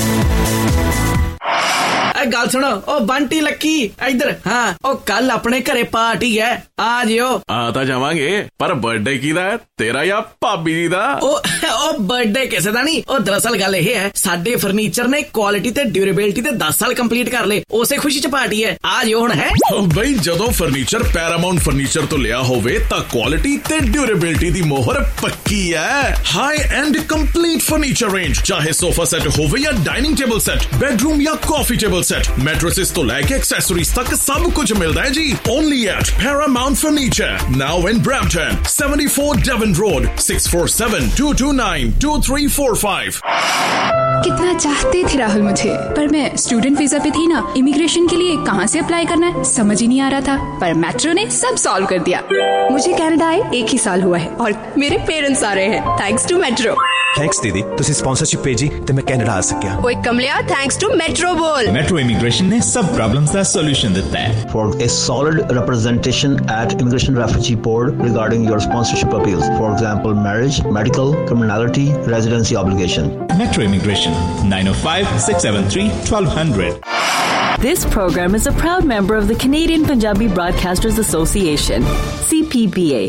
गल सुनो ओ बंटी लक्की इधर हाँ ओ कल अपने घरे पार्टी है आ जियो आ ता जावांगे पर बर्थडे कीदा है तेरा या भाभी जी दा ओ ओ बर्थडे किसे दा नहीं ओ दरअसल गल ये है साडे फर्नीचर ने क्वालिटी ते ड्यूरेबिलिटी ते दस साल कंप्लीट कर ले उसे खुशी च पार्टी है आ जियो हुण है ओ भाई जदों फर्नीचर पैरामाउंट फर्नीचर तो लिया होवे ता क्वालिटी ते ड्यूरेबिलिटी दी मोहर पक्की है high end complete furniture range चाहे सोफा सेट होवे या डाइनिंग टेबल सेट बेडरूम या कॉफी टेबल सेट मैट्रेसेस तो लेके एक्सेसरीज तक सब कुछ मिलता है जी only at Paramount Furniture now in Brampton seventy four Devon Road six four seven two two nine two three four five. कितना चाहते थे राहुल मुझे पर मैं स्टूडेंट वीजा पे थी ना इमिग्रेशन के लिए कहाँ से अप्लाई करना है समझ ही नहीं आ रहा था पर मेट्रो ने सब सॉल्व कर दिया। मुझे कनाडा आए एक ही साल हुआ है और मेरे पेरेंट्स आ रहे हैं थैंक्स टू मेट्रो। थैंक्स दीदी तुसी स्पॉन्सरशिप भेजी ते मैं कनाडा आ सकिया। ओए कमलिया थैंक्स टू मेट्रो बोल। मेट्रो इमिग्रेशन ने सब प्रॉब्लम्स का सॉल्यूशन देता है। For a solid representation at Immigration Refugee Board regarding your sponsorship appeals, for example, marriage, medical, criminality, residency obligation. Metro Immigration nine oh five, six seven three, one two zero zero. This program is a proud member of the Canadian Punjabi Broadcasters Association, C P B A.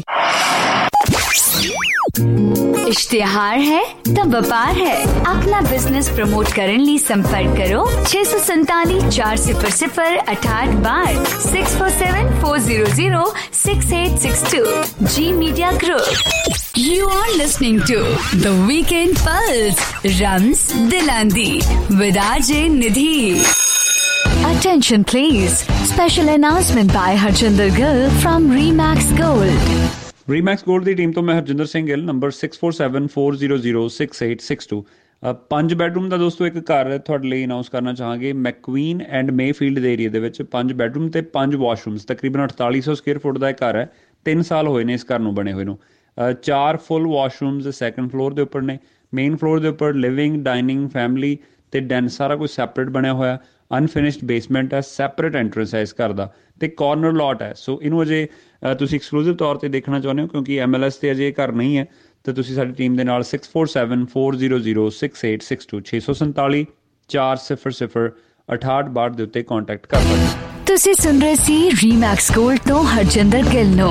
इश्तिहार है तब व्यापार है अपना business promote करने लिए संपर्क करो छह सौ सैतालीस चार सिफर सिफर अठाठ बार six four seven four zero zero six eight six two G Media Group. You are listening to The Weekend Pulse Rams Dilandi with R J Nidhi. Attention please. Special announcement by Harjinder Gill from Remax Gold. Remax Gold ਦੀ team ਤੋਂ ਮੈਂ Harjinder Singh Gill number six four seven four zero zero six eight six two. ਪੰਜ bedroom ਦਾ ਦੋਸਤੋ ਇੱਕ ਘਰ ਤੁਹਾਡੇ ਲਈ ਅਨਾਊਂਸ ਕਰਨਾ ਚਾਹਾਂਗੇ ਮੈਕਵੀਨ ਐਂਡ ਮੇਫੀਲਡ ਦੇ ਏਰੀਆ ਦੇ ਵਿੱਚ ਪੰਜ ਬੈਡਰੂਮ ਤੇ ਪੰਜ ਵਾਸ਼ਰੂਮਸ ਤਕਰੀਬਨ ਅਠਤਾਲੀ ਸੌ ਸਕੁਅਰ ਫੁੱਟ ਦਾ ਇਹ ਘਰ ਹੈ। ਤਿੰਨ ਸਾਲ ਹੋਏ ਨੇ ਇਸ ਘਰ ਨੂੰ ਬਣੇ ਹੋਏ ਨੂੰ। ਚਾਰ ਫੁੱਲ ਵਾਸ਼ਰੂਮਸ ਸੈਕੰਡ ਫਲੋਰ ਦੇ ਉੱਪਰ ਨੇ। ਮੇਨ ਫਲੋਰ ਦੇ ਉੱਪਰ ਲਿਵਿੰਗ ਡਾਈਨਿੰਗ ਫੈਮਿਲੀ ਤੇ ਡੈਨ ਸਾਰਾ ਕੁਝ ਸੈਪਰੇਟ ਬਣਿਆ ਹੋਇਆ। ਅਨਫਿਨਿਸ਼ਡ ਬੇਸਮੈਂਟ ਹੈ ਸੈਪਰੇਟ ਐਂਟਰੈਂਸ ਹੈ ਇਸ ਘਰ ਦਾ ਤੇ ਕਾਰਨਰ ਲੋਟ ਹੈ। ਸੋ ਇਹਨੂੰ ਅਜੇ ਤੁਸੀਂ ਐਕਸਕਲੂਸਿਵ ਤੌਰ ਤੇ ਦੇਖਣਾ ਚਾਹੁੰਦੇ ਹੋ ਕਿਉਂਕਿ ਐਮ ਐਲ ਐਸ ਤੇ ਅਜੇ ਘਰ ਨਹੀਂ ਹੈ ਤਾਂ ਤੁਸੀਂ ਸਾਡੀ ਟੀਮ ਦੇ ਨਾਲ six four seven four zero zero six eight six two ਛੇ ਸੌ ਸੰਤਾਲੀ ਚਾਰ ਸਿਫਰ ਸਿਫਰ ਅਠਾਹਠ ਬਾਹਠ ਦੇ ਉੱਤੇ ਕੰਟੈਕਟ ਕਰ ਸਕਦੇ। ਤੁਸੀਂ ਸੁਣ ਰਹੇ ਸੀ ਰੀਮੈਕਸ ਗੋਲਡ ਤੋਂ ਹਰਜਿੰਦਰ ਗਿੱਲ ਨੂੰ।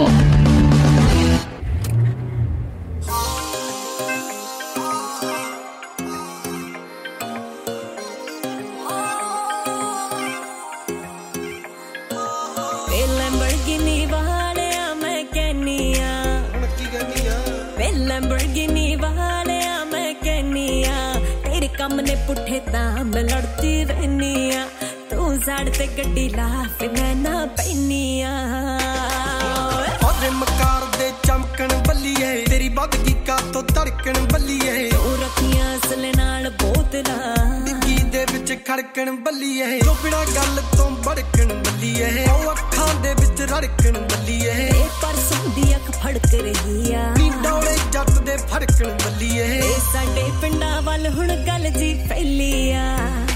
पुठे तां मैं लड़ती रहनी आ तू साड़ ते गड्डी ला फिर मैं ना पैनी आ ओरे मकार दे चमकन बल्लीए तेरी बदगी का तो धड़कन बल्लीए तू रखियां असले नाल बोतला डिग्गी दे विच खड़कन बल्लीए जो बिना गल तो भड़कन बल्लीए ओ अखां दे विच रड़कन बल्लीए ए परसों दी अख फड़क रही आ नी डोले जट दे फड़कन बल्लीए ए साडे पिंडां वल हुण गल जी फैली आ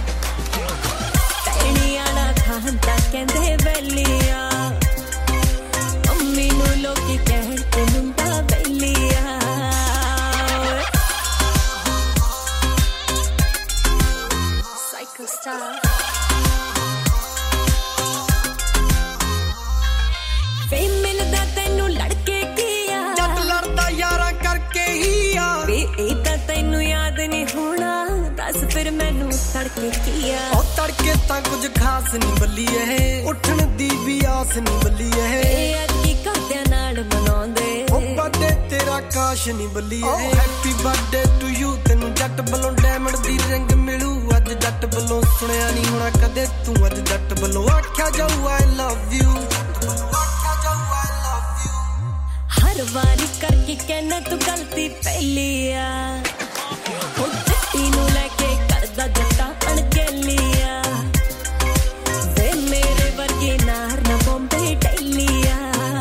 तैणियां ना खांदा कहंदे वैली आ अम्मी नूं लोकी कहते मुंडा वैली आ साइको स्टार वे मिलदा तैनू लड़के की आ जट लड़दा यारां करके ही आ वे ए तां तैनू याद नहीं होना दस फिर मैनू तड़के की आ ओ तड़के तां कुछ खास नहीं बल्लीए उठण दी भी आस नहीं बल्लीए ए अक्की कातियां नाल मनाउंदे ओ बर्थडे तेरा काश नहीं बल्लीए हैप्पी बर्थडे टू यू तैनू जट बलों डायमंड दी रिंग मिलू अज जट बलों सुनिया नहीं होना कदे तू अज जट बलों आख्या जाऊ आई लव यू हर वारी करके कहना तू गलती पहली आ ओ जट्टी नू लेके करदा जट्टा अणकेली आ वे मेरे वर्गी नार ना बॉम्बे डेली आ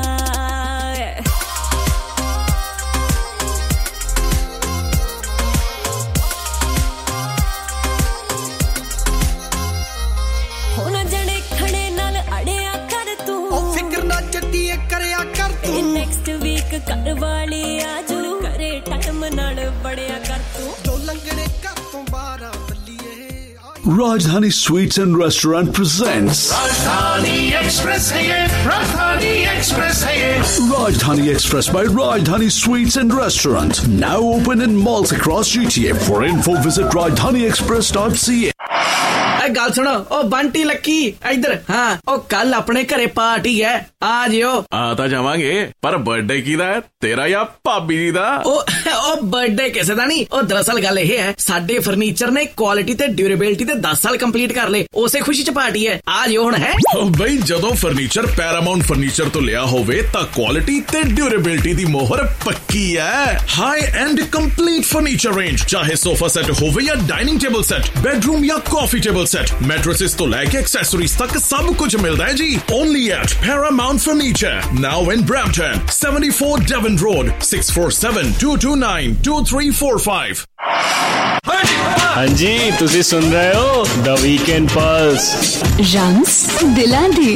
होना जने खड़े नाल अड़िया कर तू ओ फिक्र ना जट्टीए करया कर तू नेक्स्ट वीक कर वाली आजू करे टाइम नाल बड़िया कर तू जो लंगड़े घर तो बाहर बल्लीए Rajdhani Sweets and Restaurant presents Rajdhani Express है ये Rajdhani Express है ये Rajdhani Express by Rajdhani Sweets and Restaurant, now open in malls across G T A. For info visit rajdhani express dot c a. गल सुनो ओ बंटी लक्की इधर हाँ ओ कल अपने घरे पार्टी है आ जियो आ तां जावांगे पर बर्थडे किहदा है तेरा या भाभी जी दा ओ ओ बर्थडे किसे दा नहीं ओ दरअसल गल ये है साडे फर्नीचर ने क्वालिटी ते ड्यूरेबिलिटी ते दस साल कंप्लीट कर ले उसे खुशी च पार्टी है आ जियो हुण है ओ बई जदों फर्नीचर पैरामाउंट फर्नीचर तो लिया होवे तां क्वालिटी ते ड्यूरेबिलिटी दी मोहर पक्की है high end complete furniture range चाहे सोफा सेट होवे या डाइनिंग टेबल सेट बेडरूम या कॉफी टेबल सेट मैट्रेसेस तो लेके एक्सेसरीज तक सब कुछ मिलता है जी only at Paramount Furniture now in Brampton seventy-four Devon Road six four seven two two nine two three four five हाँ जी तुसी सुन रहे हो द वीकेंड पल्स रम्स दिलांदी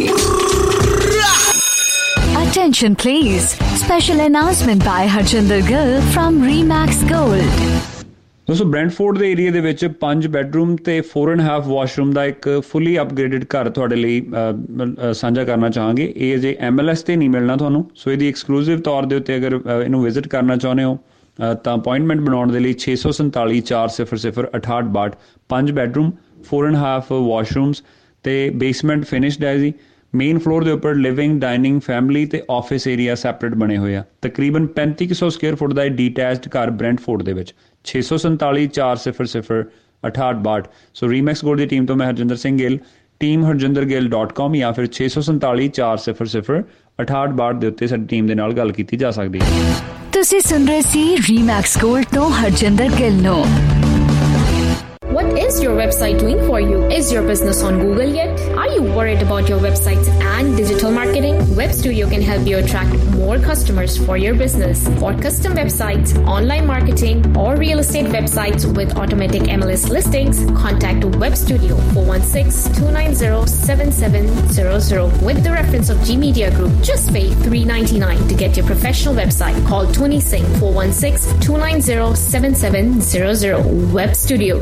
Attention please. Special announcement by Harjinder Gill from Remax Gold. ਦੋਸਤੋ ਬ੍ਰੈਂਟਫੋਰਡ ਦੇ area ਦੇ ਵਿੱਚ ਪੰਜ ਬੈਡਰੂਮ ਤੇ four and a half washroom ਦਾ ਇੱਕ ਫੁੱਲੀ ਅਪਗ੍ਰੇਡਡ ਘਰ ਤੁਹਾਡੇ ਲਈ ਸਾਂਝਾ ਕਰਨਾ ਚਾਹਾਂਗੇ। ਇਹ ਅਜੇ ਐਮ ਐਲ ਐਸ ਤੇ ਨਹੀਂ ਮਿਲਣਾ ਤੁਹਾਨੂੰ, ਸੋ ਇਹਦੀ ਐਕਸਕਲੂਸਿਵ ਤੌਰ ਦੇ ਉੱਤੇ ਅਗਰ ਇਹਨੂੰ ਵਿਜ਼ਿਟ ਕਰਨਾ ਚਾਹੁੰਦੇ ਹੋ ਤਾਂ ਅਪਾਇੰਟਮੈਂਟ ਬਣਾਉਣ ਦੇ ਲਈ ਛੇ ਸੌ ਸੰਤਾਲੀ ਚਾਰ ਸਿਫਰ ਸਿਫਰ ਅਠਾਹਠ ਬਾਹਠ ਪੰਜ bedroom four and a half washrooms ਤੇ ਬੇਸਮੈਂਟ ਫਿਨਿਸ਼ਡ ਹੈ ਜੀ। ਮੇਨ ਫਲੋਰ ਦੇ ਉੱਪਰ ਲਿਵਿੰਗ ਡਾਈਨਿੰਗ ਫੈਮਿਲੀ ਤੇ ਆਫਿਸ ਏਰੀਆ ਸੈਪਰੇਟ ਬਣੇ ਹੋਏ ਆ। ਤਕਰੀਬਨ ਪੈਂਤੀ ਸੌ ਸਕੁਅਰ ਫੁੱਟ ਦਾ ਡੀਟੈਚਡ ਘਰ ਬ੍ਰੈਂਟਫੋਰਡ ਦੇ ਵਿੱਚ ਛੇ ਸੌ ਸੰਤਾਲੀ ਚਾਰ ਸਿਫਰ ਸਿਫਰ ਅਠਾਹਠ ਬਾਹਠ। ਸੋ ਰੀਮੈਕਸ ਗੋਲਡ ਦੀ ਟੀਮ ਤੋਂ ਮੈਂ Harjinder Singh Gill team Harjinder Gill dot com ਜਾਂ ਫਿਰ ਛੇ ਸੌ ਸੰਤਾਲੀ ਚਾਰ ਸਿਫਰ ਸਿਫਰ ਅਠਾਹਠ ਬਾਹਠ ਦੇ ਉੱਤੇ ਸਾਡੀ ਟੀਮ ਦੇ ਨਾਲ ਗੱਲ ਕੀਤੀ ਜਾ ਸਕਦੀ ਹੈ। ਤੁਸੀਂ ਸੁਣ ਰਹੇ ਸੀ ਰੀਮੈਕਸ ਗੋਲਡ ਤੋਂ ਹਰਜਿੰਦਰ ਗਿੱਲ ਨੂੰ। What is your website doing for you? Is your business on Google yet? Are you worried about your websites and digital marketing? Web Studio can help you attract more customers for your business. For custom websites, online marketing, or real estate websites with automatic M L S listings, contact Web Studio four one six, two nine zero, seven seven zero zero with the reference of G Media Group. Just pay three ninety-nine to get your professional website. Call Tony Singh four one six, two nine zero, seven seven zero zero. Web Studio.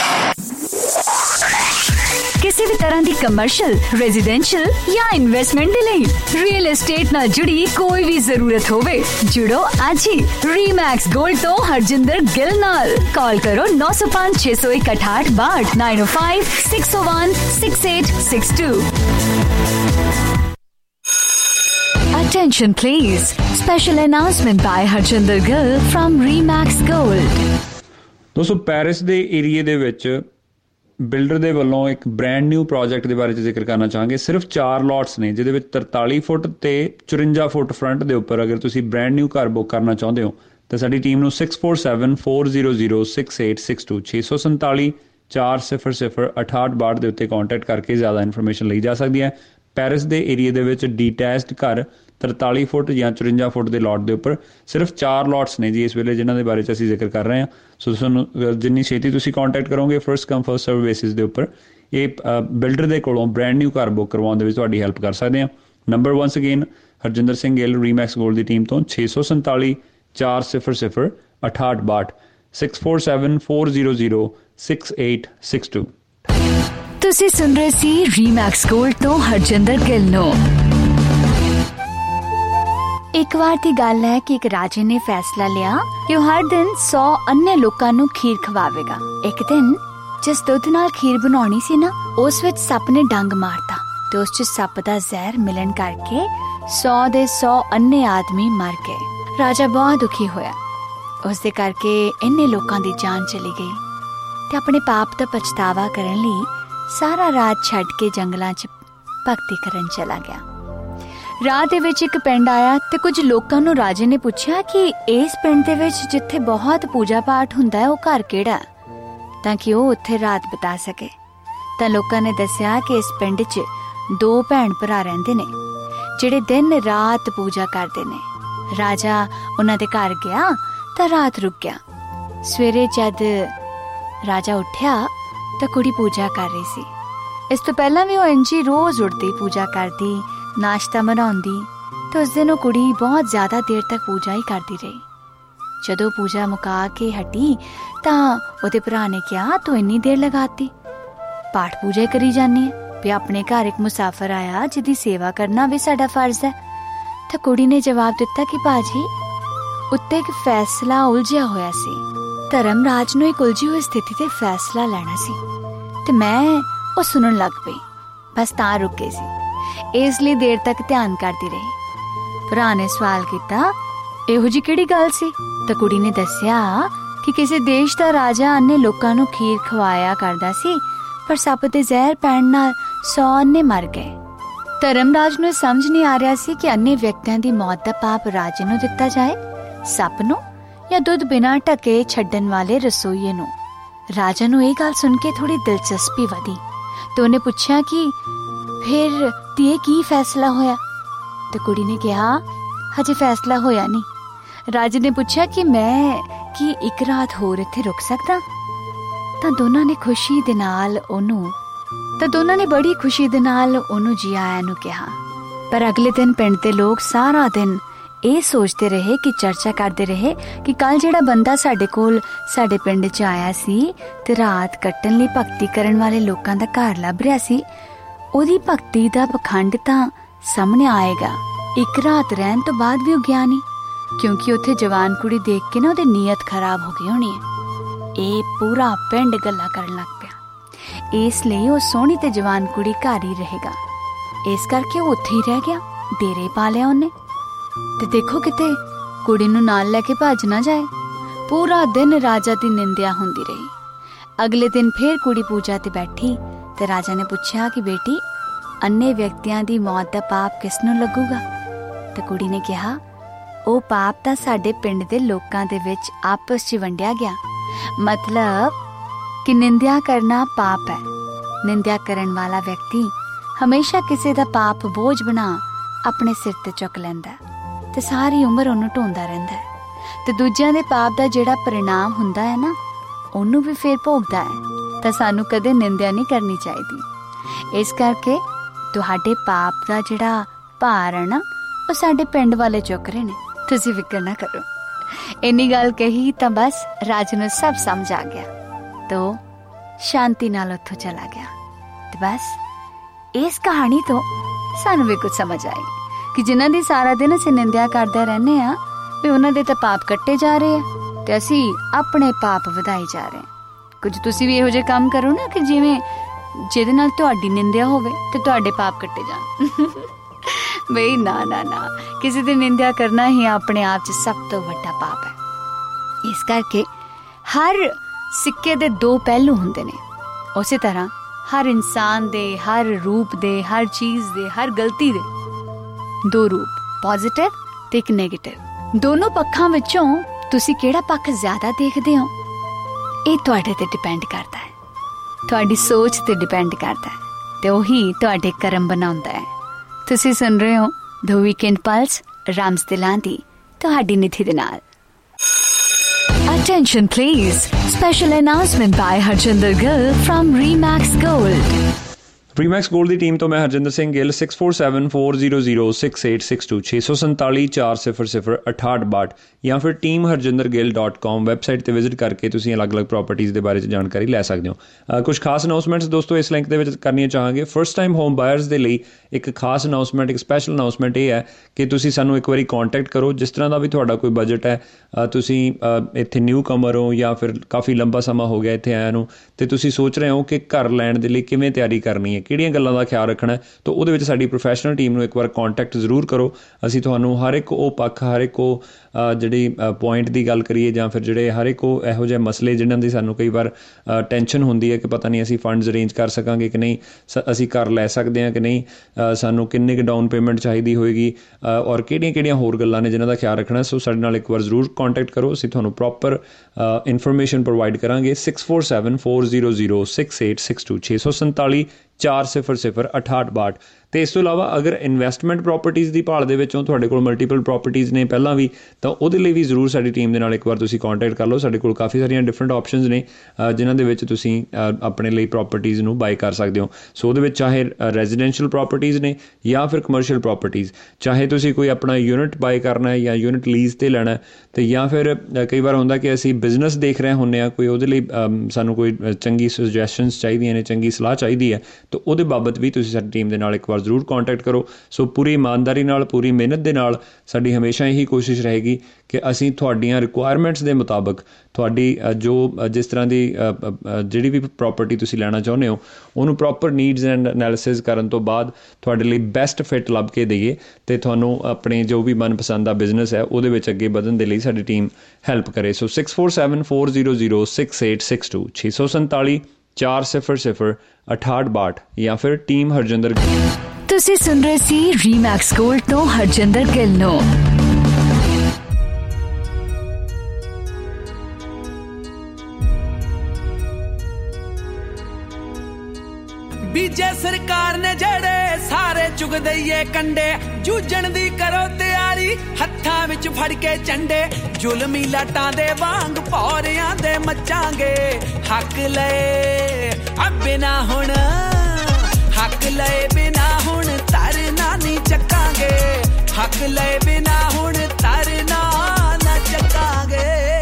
ਕਿਸੇ ਵੀ ਤਰ੍ਹਾਂ ਦੀ commercial, residential ਜਾਂ investment ਦੇ ਲਈ real estate ਨਾਲ ਜੁੜੀ ਕੋਈ ਵੀ ਜ਼ਰੂਰਤ ਹੋਵੇ, ਜੁੜੋ ਅੱਜ ਹੀ ਰੀਮੈਕਸ ਗੋਲਡ ਤੋਂ ਹਰਜਿੰਦਰ ਗਿੱਲ ਨਾਲ। ਕਾਲ ਕਰੋ nine oh five, six oh one, ਅਠਾਹਠ ਬਾਹਠ nine oh five, six oh one, six eight six two. Attention please. Special announcement by Harjinder Gill from Remax Gold. ਦੋਸਤੋ ਪੈਰਿਸ ਦੇ ਏਰੀਏ ਦੇ ਵਿੱਚ ਬਿਲਡਰ ਦੇ ਵੱਲੋਂ ਇੱਕ ਬ੍ਰੈਂਡ ਨਿਊ ਪ੍ਰੋਜੈਕਟ ਦੇ ਬਾਰੇ 'ਚ ਜ਼ਿਕਰ ਕਰਨਾ ਚਾਹਾਂਗੇ। ਸਿਰਫ ਚਾਰ ਲੋਟਸ ਨੇ ਜਿਹਦੇ ਵਿੱਚ ਤਰਤਾਲੀ ਫੁੱਟ ਤੇ ਚੁਰੰਜਾ ਫੁੱਟ ਫਰੰਟ ਦੇ ਉੱਪਰ ਅਗਰ ਤੁਸੀਂ ਬ੍ਰੈਂਡ ਨਿਊ ਘਰ ਬੁੱਕ ਕਰਨਾ ਚਾਹੁੰਦੇ ਹੋ ਤਾਂ ਸਾਡੀ ਟੀਮ ਨੂੰ six four seven four zero zero six eight six two ਛੇ ਸੌ ਸੰਤਾਲੀ ਚਾਰ ਸਿਫਰ ਸਿਫਰ ਅਠਾਹਠ ਬਾਹਠ ਦੇ ਉੱਤੇ ਕਾਂਟੈਕਟ ਕਰਕੇ ਜ਼ਿਆਦਾ ਇਨਫੋਰਮੇਸ਼ਨ ਲਈ ਜਾ ਸਕਦੀ ਹੈ। ਪੈਰਿਸ ਦੇ ਏਰੀਏ ਦੇ ਵਿੱਚ ਡੀਟੈਚਡ ਘਰ ਤਰਤਾਲੀ ਫੁੱਟ ਜਾਂ ਚੁਰੰਜਾ ਫੁੱਟ ਦੇ ਲੋਟ ਦੇ ਉੱਪਰ ਸਿਰਫ ਚਾਰ ਲੋਟਸ ਨੇ ਜੀ ਇਸ ਵੇਲੇ ਜਿਨ੍ਹਾਂ ਦੇ ਬਾਰੇ 'ਚ ਅਸੀਂ ਜ਼ਿਕਰ ਕਰ ਰਹੇ ਹਾਂ। ਸੋ ਤੁਹਾਨੂੰ ਜਿੰਨੀ ਛੇਤੀ ਤੁਸੀਂ ਕਾਂਟੈਕਟ ਕਰੋਗੇ first come first serve basis ਦੇ ਉੱਪਰ ਇਹ ਬਿਲਡਰ ਦੇ ਕੋਲੋਂ ਬ੍ਰੈਂਡ ਨਿਊ ਘਰ ਬੁੱਕ ਕਰਵਾਉਣ ਦੇ ਵਿੱਚ ਤੁਹਾਡੀ ਹੈਲਪ ਕਰ ਸਕਦੇ ਹਾਂ। Number once again Harjinder Singh Gill Remax Gold ਦੀ ਟੀਮ ਤੋਂ ਛੇ ਸੌ ਸੰਤਾਲੀ ਚਾਰ ਸਿਫਰ ਸਿਫਰ ਅਠਾਹਠ ਬਾਹਠ six four seven four zero zero six eight six two. ਤੁਸੀਂ ਸੁਣ ਰਹੇ ਸੀ ਰੀਮੈਕਸ ਗੋਲਡ ਤੋਂ ਹਰਜਿੰਦਰ ਗਿੱਲ ਨੂੰ। ਇੱਕ ਵਾਰ ਦੀ ਗੱਲ ਹੈ ਕਿ ਇੱਕ ਰਾਜੇ ਨੇ ਫੈਸਲਾ ਲਿਆ ਕਿ ਉਹ ਹਰ ਦਿਨ ਸੌ ਅੰਨੇ ਲੋਕਾਂ ਨੂੰ ਖੀਰ ਖਵਾਵੇਗਾ। ਇੱਕ ਦਿਨ ਜਿਸ ਦੁੱਧ ਨਾਲ ਖੀਰ ਬਣਾਉਣੀ ਸੀ ਨਾ ਉਸ ਵਿੱਚ ਸੱਪ ਨੇ ਡੰਗ ਮਾਰਤਾ ਤੇ ਉਸ 'ਚ ਸੱਪ ਦਾ ਜ਼ਹਿਰ ਮਿਲਣ ਕਰਕੇ ਸੌ ਦੇ ਸੌ ਅੰਨੇ ਆਦਮੀ ਮਰ ਗਏ। ਰਾਜਾ ਬਹੁਤ ਦੁਖੀ ਹੋਇਆ। ਉਸ ਦੇ ਕਰਕੇ ਇੰਨੇ ਲੋਕਾਂ ਦੀ ਜਾਨ ਚਲੀ ਗਈ ਤੇ ਆਪਣੇ ਪਾਪ ਦਾ ਪਛਤਾਵਾ ਕਰਨ ਲਈ ਸਾਰਾ ਰਾਜ ਛੱਡ ਕੇ ਜੰਗਲਾਂ 'ਚ ਭਗਤੀ ਕਰਨ ਚਲਾ ਗਿਆ। ਰਾਹ ਦੇ ਵਿੱਚ ਇੱਕ ਪਿੰਡ ਆਇਆ ਤੇ ਕੁਝ ਲੋਕਾਂ ਨੂੰ ਰਾਜੇ ਨੇ ਪੁੱਛਿਆ ਕਿ ਇਸ ਪਿੰਡ ਦੇ ਵਿੱਚ ਜਿੱਥੇ ਬਹੁਤ ਪੂਜਾ ਪਾਠ ਹੁੰਦਾ ਹੈ ਉਹ ਘਰ ਕਿਹੜਾ ਤਾਂ ਕਿ ਉਹ ਉੱਥੇ ਰਾਤ ਬਿਤਾ ਸਕੇ। ਤਾਂ ਲੋਕਾਂ ਨੇ ਦੱਸਿਆ ਕਿ ਇਸ ਪਿੰਡ 'ਚ ਦੋ ਭੈਣ ਭਰਾ ਰਹਿੰਦੇ ਨੇ ਜਿਹੜੇ ਦਿਨ ਰਾਤ ਪੂਜਾ ਕਰਦੇ ਨੇ। ਰਾਜਾ ਉਹਨਾਂ ਦੇ ਘਰ ਗਿਆ ਤਾਂ ਰਾਤ ਰੁਕ ਗਿਆ। ਸਵੇਰੇ ਜਦ ਰਾਜਾ ਉੱਠਿਆ ਤਾਂ ਕੁੜੀ ਪੂਜਾ ਕਰ ਰਹੀ ਸੀ। ਇਸ ਤੋਂ ਪਹਿਲਾਂ ਵੀ ਉਹ ਇੰਜੀ ਰੋਜ਼ ਉੱਠਦੀ ਪੂਜਾ ਕਰਦੀ ਨਾਸ਼ਤਾ ਬਣਾਉਂਦੀ ਤੇ ਉਸ ਦਿਨ ਉਹ ਕੁੜੀ ਬਹੁਤ ਜ਼ਿਆਦਾ ਦੇਰ ਤੱਕ ਪੂਜਾ ਹੀ ਕਰਦੀ ਰਹੀ। ਜਦੋਂ ਪੂਜਾ ਮੁਕਾ ਕੇ ਹਟੀ ਤਾਂ ਉਹਦੇ ਭਰਾ ਨੇ ਕਿਹਾ ਤੂੰ ਇੰਨੀ ਦੇਰ ਲਗਾਤੀ ਪਾਠ ਪੂਜਾ ਕਰੀ ਜਾਨੀ ਹੈ ਵੀ ਆਪਣੇ ਘਰ ਇੱਕ ਮੁਸਾਫਰ ਆਇਆ ਜਿਹਦੀ ਸੇਵਾ ਕਰਨਾ ਵੀ ਸਾਡਾ ਫਰਜ਼ ਹੈ। ਤਾਂ ਕੁੜੀ ਨੇ ਜਵਾਬ ਦਿੱਤਾ ਕਿ ਬਾਜੀ ਉੱਤੇ ਇੱਕ ਫੈਸਲਾ ਉਲਝਿਆ ਹੋਇਆ ਸੀ। ਧਰਮਰਾਜ ਨੂੰ ਇੱਕ ਉਲਝੀ ਹੋਈ ਸਥਿਤੀ ਤੇ ਫੈਸਲਾ ਲੈਣਾ ਸੀ ਤੇ ਮੈਂ ਉਹ ਸੁਣਨ ਲੱਗ ਪਈ। ਬਸ ਤਾਂ ਰੁਕ ਗਈ ਸੀ। ਇਸ ਲਈ ਦੇਰ ਤੱਕ ਧਿਆਨ ਕਰਦੀ ਰਹੀ। ਭਰਾ ਨੇ ਸਵਾਲ ਕੀਤਾ ਇਹੋ ਜੀ ਕਿਹੜੀ ਗੱਲ ਸੀ? ਤਾਂ ਕੁੜੀ ਨੇ ਦੱਸਿਆ ਕਿ ਕਿਸੇ ਦੇਸ਼ ਦਾ ਰਾਜਾ ਅੰਨੇ ਲੋਕਾਂ ਨੂੰ ਖੀਰ ਖਵਾਇਆ ਕਰਦਾ ਸੀ ਪਰ ਸੱਪ ਦੇ ਜ਼ਹਿਰ ਪੈਣ ਨਾਲ ਸੌ ਅੰਨੇ ਮਰ ਗਏ। ਧਰਮਰਾਜ ਨੂੰ ਸਮਝ ਨਹੀਂ ਆ ਰਿਹਾ ਸੀ ਕਿ ਅੰਨੇ ਵਿਅਕਤੀਆਂ ਦੀ ਮੌਤ ਦਾ ਪਾਪ ਰਾਜੇ ਨੂੰ ਦਿੱਤਾ ਜਾਏ, ਸੱਪ ਨੂੰ, ਜਾਂ ਦੁੱਧ ਬਿਨਾਂ ਢਕੇ ਛੱਡਣ ਵਾਲੇ ਰਸੋਈਏ ਨੂੰ। ਰਾਜਾ ਨੂੰ ਇਹ ਗੱਲ ਸੁਣ ਕੇ ਥੋੜੀ ਦਿਲਚਸਪੀ ਵਧੀ ਤੇ ਉਹਨੇ ਪੁੱਛਿਆ ਕਿ ਫਿਰ ਧੀਏ ਕੀ ਫੈਸਲਾ ਹੋਇਆ? ਤੇ ਕੁੜੀ ਨੇ ਕਿਹਾ ਹਜੇ ਫੈਸਲਾ ਹੋਇਆ ਨਹੀਂ। ਰਾਜੇ ਨੇ ਪੁੱਛਿਆ ਕਿ ਮੈਂ ਕੀ ਇੱਕ ਰਾਤ ਹੋਰ ਇੱਥੇ ਰੁਕ ਸਕਦਾ? ਤਾਂ ਦੋਨਾਂ ਨੇ ਖੁਸ਼ੀ ਦੇ ਨਾਲ ਉਹਨੂੰ ਤਾਂ ਦੋਨਾਂ ਨੇ ਬੜੀ ਖੁਸ਼ੀ ਦੇ ਨਾਲ ਉਹਨੂੰ ਜੀ ਆਇਆਂ ਨੂੰ ਕਿਹਾ। ਪਰ ਅਗਲੇ ਦਿਨ ਪਿੰਡ ਦੇ ਲੋਕ ਸਾਰਾ ਦਿਨ ਇਹ ਸੋਚਦੇ ਰਹੇ ਕਿ ਚਰਚਾ ਕਰਦੇ ਰਹੇ ਕਿ ਕੱਲ ਜਿਹੜਾ ਬੰਦਾ ਸਾਡੇ ਕੋਲ ਸਾਡੇ ਪਿੰਡ 'ਚ ਆਇਆ ਸੀ ਤੇ ਰਾਤ ਕੱਟਣ ਲਈ ਭਗਤੀ ਕਰਨ ਵਾਲੇ ਲੋਕਾਂ ਦਾ ਘਰ ਲੱਭ ਰਿਹਾ ਸੀ, ਉਹਦੀ ਭਗਤੀ ਦਾ ਪਖੰਡ ਤਾਂ ਸਾਹਮਣੇ ਆਏਗਾ। ਇੱਕ ਰਾਤ ਰਹਿਣ ਤੋਂ ਬਾਅਦ ਵੀ ਉਹ ਗਿਆ ਨਹੀਂ ਕਿਉਂਕਿ ਉੱਥੇ ਜਵਾਨ ਕੁੜੀ ਦੇਖ ਕੇ ਨਾ ਉਹਦੀ ਨੀਅਤ ਖਰਾਬ ਹੋ ਗਈ ਹੋਣੀ ਹੈ। ਇਹ ਪੂਰਾ ਪਿੰਡ ਗੱਲਾਂ ਕਰਨ ਲੱਗ ਪਿਆ। ਇਸ ਲਈ ਉਹ ਸੋਹਣੀ ਤੇ ਜਵਾਨ ਕੁੜੀ ਘਰ ਹੀ ਰਹੇਗਾ। ਇਸ ਕਰਕੇ ਉਹ ਉੱਥੇ ਹੀ ਰਹਿ ਗਿਆ, ਡੇਰੇ ਪਾ ਲਿਆ ਉਹਨੇ। ਤੇ ਦੇਖੋ ਕਿਤੇ ਕੁੜੀ ਨੂੰ ਨਾਲ ਲੈ ਕੇ ਭੱਜ ਨਾ ਜਾਏ। ਪੂਰਾ ਦਿਨ ਰਾਜਾ ਦੀ ਨਿੰਦਿਆ ਹੁੰਦੀ ਰਹੀ। ਅਗਲੇ ਦਿਨ ਫੇਰ ਕੁੜੀ ਪੂਜਾ ਤੇ ਬੈਠੀ ਤੇ ਰਾਜਾ ਨੇ ਪੁੱਛਿਆ ਕਿ ਬੇਟੀ ਅੰਨੇ ਵਿਅਕਤੀਆਂ ਦੀ ਮੌਤ ਦਾ ਪਾਪ ਕਿਸ ਨੂੰ ਲੱਗੂਗਾ? ਤੇ ਕੁੜੀ ਨੇ ਕਿਹਾ ਉਹ ਪਾਪ ਤਾਂ ਸਾਡੇ ਪਿੰਡ ਦੇ ਲੋਕਾਂ ਦੇ ਵਿੱਚ ਆਪਸ 'ਚ ਵੰਡਿਆ ਗਿਆ। ਮਤਲਬ ਕਿ ਨਿੰਦਿਆ ਕਰਨਾ ਪਾਪ ਹੈ। ਨਿੰਦਿਆ ਕਰਨ ਵਾਲਾ ਵਿਅਕਤੀ ਹਮੇਸ਼ਾ ਕਿਸੇ ਦਾ ਪਾਪ ਬੋਝ ਬਣਾ ਆਪਣੇ ਸਿਰ ਤੇ ਚੁੱਕ ਲੈਂਦਾ ਤੇ ਸਾਰੀ ਉਮਰ ਉਹਨੂੰ ਢੋਂਦਾ ਰਹਿੰਦਾ ਤੇ ਦੂਜਿਆਂ ਦੇ ਪਾਪ ਦਾ ਜਿਹੜਾ ਪਰਿਣਾਮ ਹੁੰਦਾ ਹੈ ਨਾ ਉਹਨੂੰ ਵੀ ਫੇਰ ਭੋਗਦਾ ਹੈ। ਤਾਂ ਸਾਨੂੰ ਕਦੇ ਨਿੰਦਿਆ ਨਹੀਂ ਕਰਨੀ ਚਾਹੀਦੀ। ਇਸ ਕਰਕੇ ਤੁਹਾਡੇ ਪਾਪ ਦਾ ਜਿਹੜਾ ਭਾਰ ਹੈ ਨਾ ਉਹ ਸਾਡੇ ਪਿੰਡ ਵਾਲੇ ਚੁੱਕ ਰਹੇ ਨੇ, ਤੁਸੀਂ ਫਿਕਰ ਨਾ ਕਰੋ। ਇੰਨੀ ਗੱਲ ਕਹੀ ਤਾਂ ਬਸ ਰਾਜ ਨੂੰ ਸਭ ਸਮਝ ਆ ਗਿਆ ਤੋ ਸ਼ਾਂਤੀ ਨਾਲ ਉੱਥੋਂ ਚਲਾ ਗਿਆ। ਤੇ ਬਸ ਇਸ ਕਹਾਣੀ ਤੋਂ ਸਾਨੂੰ ਵੀ ਕੁਝ ਸਮਝ ਆਈ ਕਿ ਜਿਨ੍ਹਾਂ ਦੀ ਸਾਰਾ ਦਿਨ ਅਸੀਂ ਨਿੰਦਿਆ ਕਰਦੇ ਰਹਿੰਦੇ ਆ ਵੀ ਉਹਨਾਂ ਦੇ ਤਾਂ ਪਾਪ ਕੱਟੇ ਜਾ ਰਹੇ ਆ ਤੇ ਅਸੀਂ ਆਪਣੇ ਪਾਪ ਵਧਾਈ ਜਾ ਰਹੇ ਹਾਂ। ਕੁਝ ਤੁਸੀਂ ਵੀ ਇਹੋ ਜਿਹੇ ਕੰਮ ਕਰੋ ਨਾ ਕਿ ਜਿਵੇਂ ਜਿਹਦੇ ਨਾਲ ਤੁਹਾਡੀ ਨਿੰਦਿਆ ਹੋਵੇ ਤੇ ਤੁਹਾਡੇ ਪਾਪ ਕੱਟੇ ਜਾਣ। ਬਈ ਨਾ ਨਾ ਨਾ, ਕਿਸੇ ਦੀ ਨਿੰਦਿਆ ਕਰਨਾ ਹੀ ਆਪਣੇ ਆਪ 'ਚ ਸਭ ਤੋਂ ਵੱਡਾ ਪਾਪ ਹੈ। ਇਸ ਕਰਕੇ ਹਰ ਸਿੱਕੇ ਦੇ ਦੋ ਪਹਿਲੂ ਹੁੰਦੇ ਨੇ। ਉਸੇ ਤਰ੍ਹਾਂ ਹਰ ਇਨਸਾਨ ਦੇ, ਹਰ ਰੂਪ ਦੇ, ਹਰ ਚੀਜ਼ ਦੇ, ਹਰ ਗਲਤੀ ਦੇ ਦੋ ਰੂਪ, ਪੋਜ਼ਿਟਿਵ ਤੇ ਇੱਕ ਨੈਗੇਟਿਵ। ਦੋਨੋਂ ਪੱਖਾਂ ਵਿੱਚੋਂ ਤੁਸੀਂ ਕਿਹੜਾ ਪੱਖ ਜ਼ਿਆਦਾ ਦੇਖਦੇ ਹੋ, ਇਹ ਤੁਹਾਡੇ ਤੇ ਡਿਪੈਂਡ ਕਰਦਾ ਹੈ, ਤੁਹਾਡੀ ਸੋਚ ਤੇ ਡਿਪੈਂਡ ਕਰਦਾ ਹੈ, ਤੇ ਉਹੀ ਤੁਹਾਡੇ ਕਰਮ ਬਣਾਉਂਦਾ ਹੈ। ਤੁਸੀਂ ਸੁਣ ਰਹੇ ਹੋ ਦ ਵੀਕਐਂਡ ਪਲਸ, ਰਾਮਸ ਦਿਲਾਂ ਦੀ ਤੁਹਾਡੀ ਨਿਧੀ ਦੇ ਨਾਲ। Attention please. Special announcement by Harjinder Gill from Remax Gold. Remax Gold ਦੀ ਟੀਮ ਤੋਂ ਮੈਂ Harjinder Singh Gill. Six four seven four zero zero six eight six two ਛੇ ਸੌ ਸੰਤਾਲੀ ਚਾਰ ਸਿਫਰ ਸਿਫਰ ਅਠਾਹਠ ਬਾਹਠ ਜਾਂ ਫਿਰ team Harjinder Gill dot com website 'ਤੇ ਵਿਜ਼ਿਟ ਕਰਕੇ ਤੁਸੀਂ ਅਲੱਗ-ਅਲੱਗ ਪ੍ਰੋਪਰਟੀਜ਼ ਦੇ ਬਾਰੇ 'ਚ ਜਾਣਕਾਰੀ ਲੈ ਸਕਦੇ ਹੋ। ਕੁਝ ਖਾਸ ਅਨਾਊਂਸਮੈਂਟਸ ਦੋਸਤੋ ਇਸ ਲਿੰਕ ਦੇ ਵਿੱਚ ਕਰਨੀਆਂ ਚਾਹਾਂਗੇ। ਫਸਟ ਟਾਈਮ ਹੋਮ ਬਾਇਰਸ ਦੇ ਲਈ ਇੱਕ ਖਾਸ ਅਨਾਊਂਸਮੈਂਟ, ਇੱਕ ਸਪੈਸ਼ਲ ਅਨਾਊਂਸਮੈਂਟ ਇਹ ਹੈ ਕਿ ਤੁਸੀਂ ਸਾਨੂੰ ਇੱਕ ਵਾਰੀ ਕੌਂਟੈਕਟ ਕਰੋ। ਜਿਸ ਤਰ੍ਹਾਂ ਦਾ ਵੀ ਤੁਹਾਡਾ ਕੋਈ ਬਜਟ ਹੈ, ਤੁਸੀਂ ਇੱਥੇ ਨਿਊ ਕਮਰ ਹੋ ਜਾਂ ਫਿਰ ਕਾਫੀ ਲੰਬਾ ਸਮਾਂ ਹੋ ਗਿਆ ਇੱਥੇ ਆਇਆ ਨੂੰ, ਅਤੇ ਤੁਸੀਂ ਸੋਚ ਰਹੇ ਹੋ ਕਿ ਘਰ ਲੈਣ ਦੇ ਲਈ ਕਿਵੇਂ ਤਿਆਰੀ ਕਰਨੀ ਹੈ, ਕਿਹੜੀਆਂ ਗੱਲਾਂ ਦਾ ਖਿਆਲ ਰੱਖਣਾ, ਤਾਂ ਉਹਦੇ ਵਿੱਚ ਸਾਡੀ ਪ੍ਰੋਫੈਸ਼ਨਲ ਟੀਮ ਨੂੰ ਇੱਕ ਵਾਰ ਕੌਂਟੈਕਟ ਜ਼ਰੂਰ ਕਰੋ। ਅਸੀਂ ਤੁਹਾਨੂੰ ਹਰ ਇੱਕ ਉਹ ਪੱਖ, ਹਰ ਇੱਕ ਉਹ ਜਿਹੜੀ ਪੁਆਇੰਟ ਦੀ ਗੱਲ ਕਰੀਏ ਜਾਂ ਫਿਰ ਜਿਹੜੇ ਹਰ ਇੱਕ ਉਹ ਇਹੋ ਜਿਹੇ ਮਸਲੇ ਜਿਨ੍ਹਾਂ ਦੀ ਸਾਨੂੰ ਕਈ ਵਾਰ ਟੈਨਸ਼ਨ ਹੁੰਦੀ ਹੈ ਕਿ ਪਤਾ ਨਹੀਂ ਅਸੀਂ ਫੰਡਸ ਅਰੇਂਜ ਕਰ ਸਕਾਂਗੇ ਕਿ ਨਹੀਂ, ਅਸੀਂ ਘਰ ਲੈ ਸਕਦੇ ਹਾਂ ਕਿ ਨਹੀਂ, ਸਾਨੂੰ ਕਿੰਨੇ ਕੁ ਡਾਊਨ ਪੇਮੈਂਟ ਚਾਹੀਦੀ ਹੋਏਗੀ, ਔਰ ਕਿਹੜੀਆਂ ਕਿਹੜੀਆਂ ਹੋਰ ਗੱਲਾਂ ਨੇ ਜਿਨ੍ਹਾਂ ਦਾ ਖਿਆਲ ਰੱਖਣਾ। ਸੋ ਸਾਡੇ ਨਾਲ ਇੱਕ ਵਾਰ ਜ਼ਰੂਰ ਕੌਂਟੈਕਟ ਕਰੋ, ਅਸੀਂ ਤੁਹਾਨੂੰ ਪ੍ਰੋਪਰ ਇਨਫੋਰਮੇਸ਼ਨ ਪ੍ਰੋਵਾਈਡ ਕਰਾਂਗੇ। Six four seven four zero zero six eight six two ਛੇ ਸੌ ਸੰਤਾਲੀ ਚਾਰ ਸਿਫਰ ਸਿਫਰ ਅਠਾਹਠ ਬਾਹਠ। ਅਤੇ ਇਸ ਤੋਂ ਇਲਾਵਾ ਅਗਰ ਇਨਵੈਸਟਮੈਂਟ ਪ੍ਰੋਪਰਟੀਜ਼ ਦੀ ਭਾਲ ਦੇ ਵਿੱਚੋਂ ਤੁਹਾਡੇ ਕੋਲ ਮਲਟੀਪਲ ਪ੍ਰੋਪਰਟੀਜ਼ ਨੇ ਪਹਿਲਾਂ ਵੀ, ਤਾਂ ਉਹਦੇ ਲਈ ਵੀ ਜ਼ਰੂਰ ਸਾਡੀ ਟੀਮ ਦੇ ਨਾਲ ਇੱਕ ਵਾਰ ਤੁਸੀਂ ਕੌਂਟੈਕਟ ਕਰ ਲਓ। ਸਾਡੇ ਕੋਲ ਕਾਫੀ ਸਾਰੀਆਂ ਡਿਫਰੈਂਟ ਆਪਸ਼ਨਸ ਨੇ ਜਿਨ੍ਹਾਂ ਦੇ ਵਿੱਚ ਤੁਸੀਂ ਆਪਣੇ ਲਈ ਪ੍ਰੋਪਰਟੀਜ਼ ਨੂੰ ਬਾਏ ਕਰ ਸਕਦੇ ਹੋ। ਸੋ ਉਹਦੇ ਵਿੱਚ ਚਾਹੇ ਰੈਜ਼ੀਡੈਂਸ਼ੀਅਲ ਪ੍ਰੋਪਰਟੀਜ਼ ਨੇ ਜਾਂ ਫਿਰ ਕਮਰਸ਼ੀਅਲ ਪ੍ਰੋਪਰਟੀਜ਼, ਚਾਹੇ ਤੁਸੀਂ ਕੋਈ ਆਪਣਾ ਯੂਨਿਟ ਬਾਏ ਕਰਨਾ ਹੈ ਜਾਂ ਯੂਨਿਟ ਲੀਜ਼ 'ਤੇ ਲੈਣਾ, ਅਤੇ ਜਾਂ ਫਿਰ ਕਈ ਵਾਰ ਹੁੰਦਾ ਕਿ ਅਸੀਂ ਬਿਜ਼ਨਸ ਦੇਖ ਰਹੇ ਹੁੰਦੇ ਹਾਂ, ਕੋਈ ਉਹਦੇ ਲਈ ਸਾਨੂੰ ਕੋਈ ਚੰਗੀ ਸੁਜੈਸ਼ਨਸ ਚਾਹੀਦੀਆਂ ਨੇ, ਚੰਗੀ ਸਲਾਹ ਚਾਹੀਦੀ ਹੈ, ਤਾਂ ਉਹਦੇ ਬਾਬਤ ਵੀ ਤੁਸੀਂ ਸਾਡੀ ਟੀਮ ਦੇ ਨਾਲ ਇੱਕ ਵਾਰ ਜ਼ਰੂਰ ਕੌਂਟੈਕਟ ਕਰੋ। ਸੋ ਪੂਰੀ ਇਮਾਨਦਾਰੀ ਨਾਲ, ਪੂਰੀ ਮਿਹਨਤ ਦੇ ਨਾਲ ਸਾਡੀ ਹਮੇਸ਼ਾ ਇਹੀ ਕੋਸ਼ਿਸ਼ ਰਹੇਗੀ ਕਿ ਅਸੀਂ ਤੁਹਾਡੀਆਂ ਰਿਕੁਆਇਰਮੈਂਟਸ ਦੇ ਮੁਤਾਬਕ ਤੁਹਾਡੀ ਜੋ ਜਿਸ ਤਰ੍ਹਾਂ ਦੀ ਜਿਹੜੀ ਵੀ ਪ੍ਰੋਪਰਟੀ ਤੁਸੀਂ ਲੈਣਾ ਚਾਹੁੰਦੇ ਹੋ ਉਹਨੂੰ ਪ੍ਰੋਪਰ ਨੀਡਸ ਐਂਡ ਐਨਾਲਿਸਿਸ ਕਰਨ ਤੋਂ ਬਾਅਦ ਤੁਹਾਡੇ ਲਈ ਬੈਸਟ ਫਿੱਟ ਲੱਭ ਕੇ ਦੇਈਏ, ਅਤੇ ਤੁਹਾਨੂੰ ਆਪਣੇ ਜੋ ਵੀ ਮਨਪਸੰਦ ਦਾ ਬਿਜ਼ਨਸ ਹੈ ਉਹਦੇ ਵਿੱਚ ਅੱਗੇ ਵਧਣ ਦੇ ਲਈ ਸਾਡੀ ਟੀਮ ਹੈਲਪ ਕਰੇ। So six four seven four zero zero six eight six two ਛੇ ਸੌ ਸੰਤਾਲੀ ਚਾਰ ਸਿਫਰ ਸਿਫਰ ਅਠਾਹਠ ਬਾਹਠ ਜਾਂ ਫਿਰ ਟੀਮ ਹਰਜਿੰਦਰ। ਤੁਸੀਂ ਸੁਣ ਰਹੇ ਸੀ ਰੀਮੈਕਸ ਗੋਲਡ ਤੋਂ ਹਰਜਿੰਦਰ ਗਿੱਲ ਨੂੰ। ਬੀਜੇ ਸਰਕਾਰ ਨੇ ਜਿਹੜੇ ਸਾਰੇ ਚੁਗ ਦਈਏ ਕੰਡੇ, ਜੂਝਣ ਦੀ ਕਰੋ ਤਿਆਰੀ ਹੱਥਾਂ ਵਿੱਚ ਫੜ ਕੇ ਝੰਡੇ, ਜ਼ੁਲਮੀ ਲਾਟਾਂ ਦੇ ਵਾਂਗ ਭੌਰਿਆਂ ਦੇ ਮੱਚਾਂਗੇ, ਹੱਕ ਲਏ ਆ ਬਿਨਾ ਹੁਣ, ਹੱਕ ਲਏ ਬਿਨਾ ਹੁਣ ਤਰਨਾ ਨਹੀਂ ਚੱਕਾਂਗੇ, ਹੱਕ ਲਏ ਬਿਨਾ ਹੁਣ ਤਰਨਾ ਨਾ ਚੱਕਾਂਗੇ।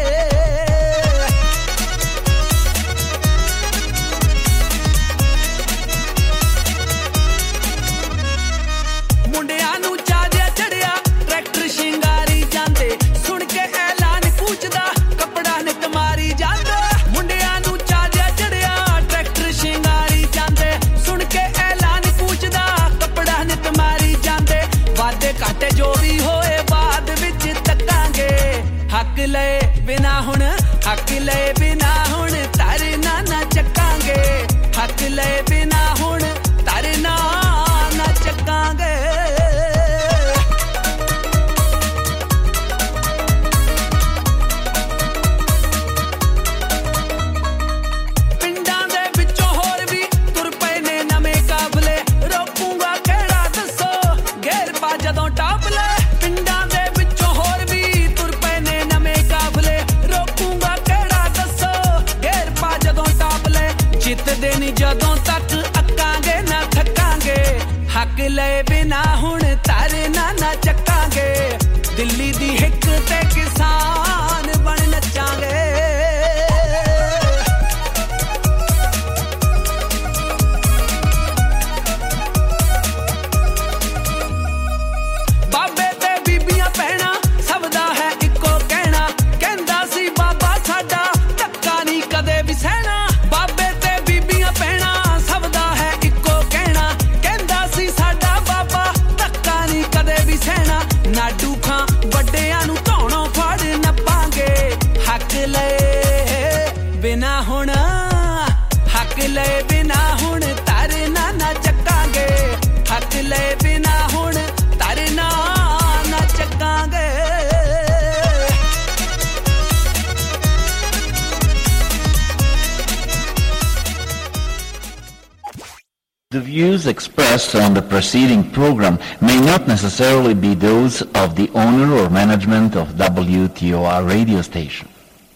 ਮੁੰਡਿਆਂ ਨੂੰ ਚਾਦਿਆ ਚੜਿਆ ਟਰੈਕਟਰ ਸ਼ਿੰਗਾਰੀ ਜਾਂਦੇ, ਸੁਣ ਕੇ ਐਲਾਨ ਕੂਚਦਾ ਕੱਪੜਾ ਨਿਤ ਮਾਰੀ ਜਾਂਦਾ, ਮੁੰਡਿਆਂ ਨੂੰ ਚਾਦਿਆ ਚੜਿਆ ਟਰੈਕਟਰ ਸ਼ਿੰਗਾਰੀ ਜਾਂਦੇ, ਸੁਣ ਕੇ ਐਲਾਨ ਕੂਚਦਾ ਕੱਪੜਾ ਨਿਤ ਮਾਰੀ ਜਾਂਦੇ, ਵਾਦੇ ਘਾਟੇ ਜੋ ਵੀ ਹੋਏ ਬਾਅਦ ਵਿੱਚ ਤੱਕਾਂਗੇ, ਹੱਕ ਲਏ ਬਿਨਾ ਹੁਣ, ਹੱਕ ਲਏ ਬਿਨਾ ਹੁਣ ਤਰਨਾ ਨਾ ਚੱਕਾਂਗੇ, ਹੱਕ ਲਏ ਬਿਨਾ ਹੁਣ ਤਰਨਾ ਨਾ ਚੱਕਾਂਗੇ। ਜਦੋਂ ਤੱਕ ਅੱਕਾਂਗੇ ਨਾ ਥੱਕਾਂਗੇ, ਹੱਕ ਲਏ ਬਿਨਾ ਹੁਣ ਤਰਨਾ ਨਾ ਚੱਕਾਂਗੇ, ਦਿੱਲੀ ਦੀ ਹਿੱਕ ਤੇ ਕਿਸਾਨ ਬਣ ਨੱਚਾਂਗੇ। ਬਾਬੇ ਤੇ ਬੀਬੀਆਂ ਭੈਣਾਂ ਸਭ ਦਾ ਹੈ ਇੱਕੋ ਕਹਿਣਾ, ਕਹਿੰਦਾ ਸੀ ਬਾਬਾ ਸਾਡਾ ਧੱਕਾ ਨਹੀਂ ਕਦੇ ਵੀ ਸਹਿਣਾ, ਬਾਬੇ ਭੈਣਾ ਸਭ ਦਾ ਹੈ ਇੱਕੋ ਕਹਿਣਾ, ਕਹਿੰਦਾ ਸੀ ਸਾਡਾ ਬਾਬਾ ਧੱਕਾ ਨਹੀਂ ਕਦੇ ਵੀ ਸਹਿਣਾ, ਨਾਡੂ ਖਾਂ ਵੱਡਿਆਂ ਨੂੰ ਧੌਣੋਂ ਫੜ ਨੱਪਾਂਗੇ, ਹੱਕ ਲਏ ਬਿਨਾ ਹੁਣ, ਹੱਕ ਲਏ views expressed on the preceding program may not necessarily be those of the owner or management of W T O R radio station.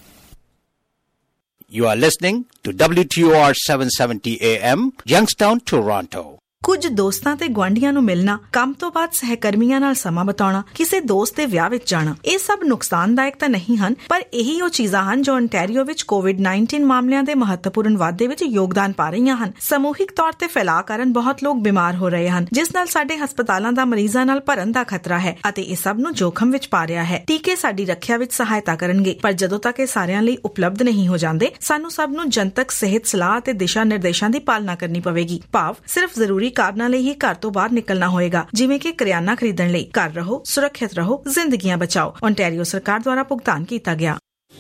You are listening to W T O R seven seventy A M, Youngstown, Toronto. ਕੁਝ ਦੋਸਤਾਂ ਤੇ ਗੁਆਂਢੀਆਂ ਨੂੰ ਮਿਲਣਾ, ਕੰਮ ਤੋਂ ਬਾਅਦ ਸਹਿਕਰਮੀਆਂ ਨਾਲ ਸਮਾਂ ਬਿਤਾਉਣਾ, ਕਿਸੇ ਦੋਸਤ ਦੇ ਵਿਆਹ ਵਿੱਚ ਜਾਣਾ, ਇਹ ਸਭ ਨੁਕਸਾਨਦਾਇਕ ਤਾਂ ਨਹੀਂ ਹਨ, ਪਰ ਇਹੀ ਉਹ ਚੀਜ਼ਾਂ ਹਨ ਜੋ ontario ਵਿੱਚ ਕੋਵਿਡ ਉੱਨੀ ਮਾਮਲਿਆਂ ਦੇ ਮਹੱਤਵਪੂਰਨ ਵਾਧੇ ਵਿੱਚ ਯੋਗਦਾਨ ਪਾ ਰਹੀਆਂ ਹਨ। ਸਮੂਹਿਕ ਤੌਰ ਤੇ ਫੈਲਾਅ ਕਾਰਨ ਬਹੁਤ ਲੋਕ ਬਿਮਾਰ ਹੋ ਰਹੇ ਹਨ, ਜਿਸ ਨਾਲ ਸਾਡੇ ਹਸਪਤਾਲਾਂ ਦਾ ਮਰੀਜ਼ਾਂ ਨਾਲ ਭਰਨ ਦਾ ਖਤਰਾ ਹੈ ਅਤੇ ਇਹ ਸਭ ਨੂੰ ਜੋਖਮ ਵਿੱਚ ਪਾ ਰਿਹਾ ਹੈ। ਟੀਕੇ ਸਾਡੀ ਰੱਖਿਆ ਵਿੱਚ ਸਹਾਇਤਾ ਕਰਨਗੇ, ਪਰ ਜਦੋਂ ਤੱਕ ਇਹ ਸਾਰਿਆਂ ਲਈ ਉਪਲਬਧ ਨਹੀਂ ਹੋ ਜਾਂਦੇ, ਸਾਨੂੰ ਸਭ ਨੂੰ ਜਨਤਕ ਸਿਹਤ ਸਲਾਹ ਅਤੇ ਦਿਸ਼ਾ ਨਿਰਦੇਸ਼ਾਂ ਦੀ ਪਾਲਣਾ ਕਰਨੀ ਪਵੇਗੀ। ਭਾਵ ਸਿਰਫ ਜ਼ਰੂਰੀ ਕਾਰਨਾਂ ਲਈ ਹੀ ਘਰ ਤੋਂ ਬਾਹਰ ਨਿਕਲਣਾ ਹੋਏਗਾ, ਜਿਵੇਂ ਕਿ ਕਰਿਆਨਾ ਖਰੀਦਣ ਲਈ। ਘਰ ਰਹੋ, ਸੁਰੱਖਿਅਤ ਰਹੋ, ਜ਼ਿੰਦਗੀਆਂ ਬਚਾਓ। ontario ਸਰਕਾਰ ਦੁਆਰਾ ਭੁਗਤਾਨ ਕੀਤਾ ਗਿਆ।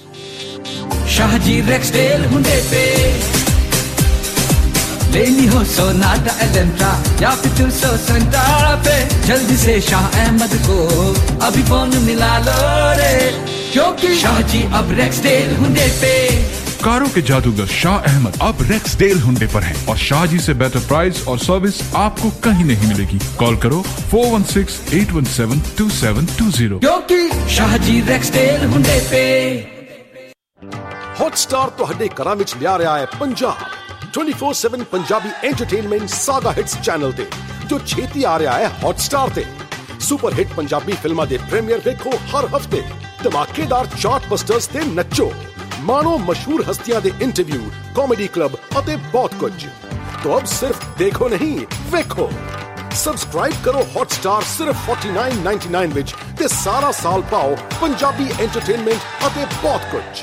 शाहजी रेक्सडेल हुंडे पे लेनी हो सोनाटा एलेंट्रा या फिर टू सौ संतारा पे, जल्दी से शाह अहमद को अभी फोन मिला लो रे, क्योंकि शाहजी अब रेक्सडेल हुंडे पे। कारों के जादूगर शाह अहमद अब रेक्सडेल हुंडे पर हैं और शाहजी से बेटर प्राइस और सर्विस आपको कहीं नहीं मिलेगी। कॉल करो four one six eight one seven two seven two zero, क्योंकि शाहजी रेक्सडेल हुंडे पे। हॉटस्टार ਤੁਹਾਡੇ ਘਰਾਂ ਵਿੱਚ ਲਿਆ ਰਿਹਾ ਹੈ Punjab twenty four seven Punjabi entertainment Saga hits channel ਤੇ, ਜੋ ਛੇਤੀ ਆ ਰਿਹਾ ਹੈ ਹੌਟਸਟਾਰ ਤੇ। ਸੁਪਰ ਹਿੱਟ ਪੰਜਾਬੀ ਫਿਲਮਾਂ ਦੇ ਪ੍ਰੀਮੀਅਰ ਵੇਖੋ ਹਰ ਹਫਤੇ, ਧਮਾਕੇਦਾਰ ਚਾਰਟਬਸਟਰਸ ਤੇ ਨੱਚੋ, ਮਾਣੋ ਮਸ਼ਹੂਰ ਹਸਤੀਆਂ ਦੇ ਇੰਟਰਵਿਊ, ਕਾਮੇਡੀ ਕਲੱਬ ਅਤੇ ਬਹੁਤ ਕੁਝ। तो अब सिर्फ देखो नहीं, वेखो। सब्सक्राइब करो हॉटस्टार सिर्फ फोर्टी नाइन नाइनटी नाइन विच ते सारा साल पाओ पंजाबी एंटरटेनमेंट अते बहुत कुछ।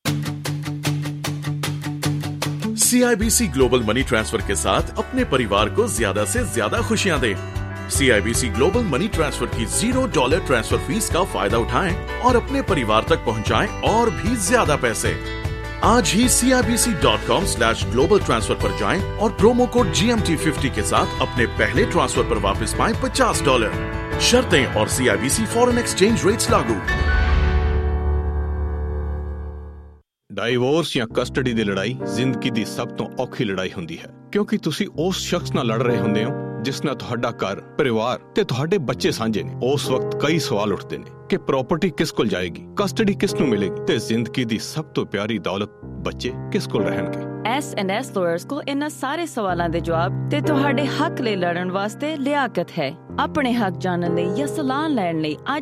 सीआईबीसी ग्लोबल मनी ट्रांसफर के साथ अपने परिवार को ज्यादा से ज्यादा खुशियां दें। सीआईबीसी ग्लोबल मनी ट्रांसफर की जीरो डॉलर ट्रांसफर फीस का फायदा उठाएं और अपने परिवार तक पहुंचाएं और भी ज्यादा पैसे। आज ही C I B C dot com slash global transfer पर जाएं और promo code G M T fifty के साथ अपने पहले ट्रांसफर पर वापस पाएं पचास डॉलर। शर्तें और C I B C foreign exchange rates लागू। ਡਾਈਵੋਰਸ ਜਾਂ ਕਸਟਡੀ ਦੀ ਲੜਾਈ ਜ਼ਿੰਦਗੀ ਦੀ ਸਭ ਤੋਂ ਔਖੀ ਲੜਾਈ ਹੁੰਦੀ ਹੈ, ਕਿਉਂਕਿ ਤੁਸੀਂ ਉਸ ਸ਼ਖਸ ਨਾਲ ਲੜ ਰਹੇ ਹੁੰਦੇ ਹੋ ਜਿਸ ਨਾਲ ਤੁਹਾਡਾ ਘਰ, ਪਰਿਵਾਰ ਤੇ ਤੁਹਾਡੇ ਬੱਚੇ ਸਾਂਝੇ ਨੇ। ਉਸ ਵਕਤ ਕਈ ਸਵਾਲ ਉੱਠਦੇ ਨੇ ਕਿ ਪ੍ਰਾਪਰਟੀ ਕਿਸ ਕੋਲ ਜਾਏਗੀ, ਕਸਟਡੀ ਕਿਸ ਨੂੰ ਮਿਲੇਗੀ ਤੇ ਜ਼ਿੰਦਗੀ ਦੀ ਸਭ ਤੋਂ ਪਿਆਰੀ ਦੌਲਤ ਬੱਚੇ ਕਿਸ ਕੋਲ ਰਹਿਣਗੇ। ਐਸ ਐਂਡ ਐਸ ਲਾਇਰਸ ਕੋਲ ਇਹਨਾਂ ਸਾਰੇ ਸਵਾਲਾਂ ਦੇ ਜਵਾਬ ਤੇ ਤੁਹਾਡੇ ਹੱਕ ਲਈ ਲੜਨ ਵਾਸਤੇ ਲਿਆਕਤ ਹੈ। ਆਪਣੇ ਹੱਕ ਜਾਣਨ ਲਈ ਜਾਂ ਸਲਾਹ ਲੈਣ ਲਈ ਅੱਜ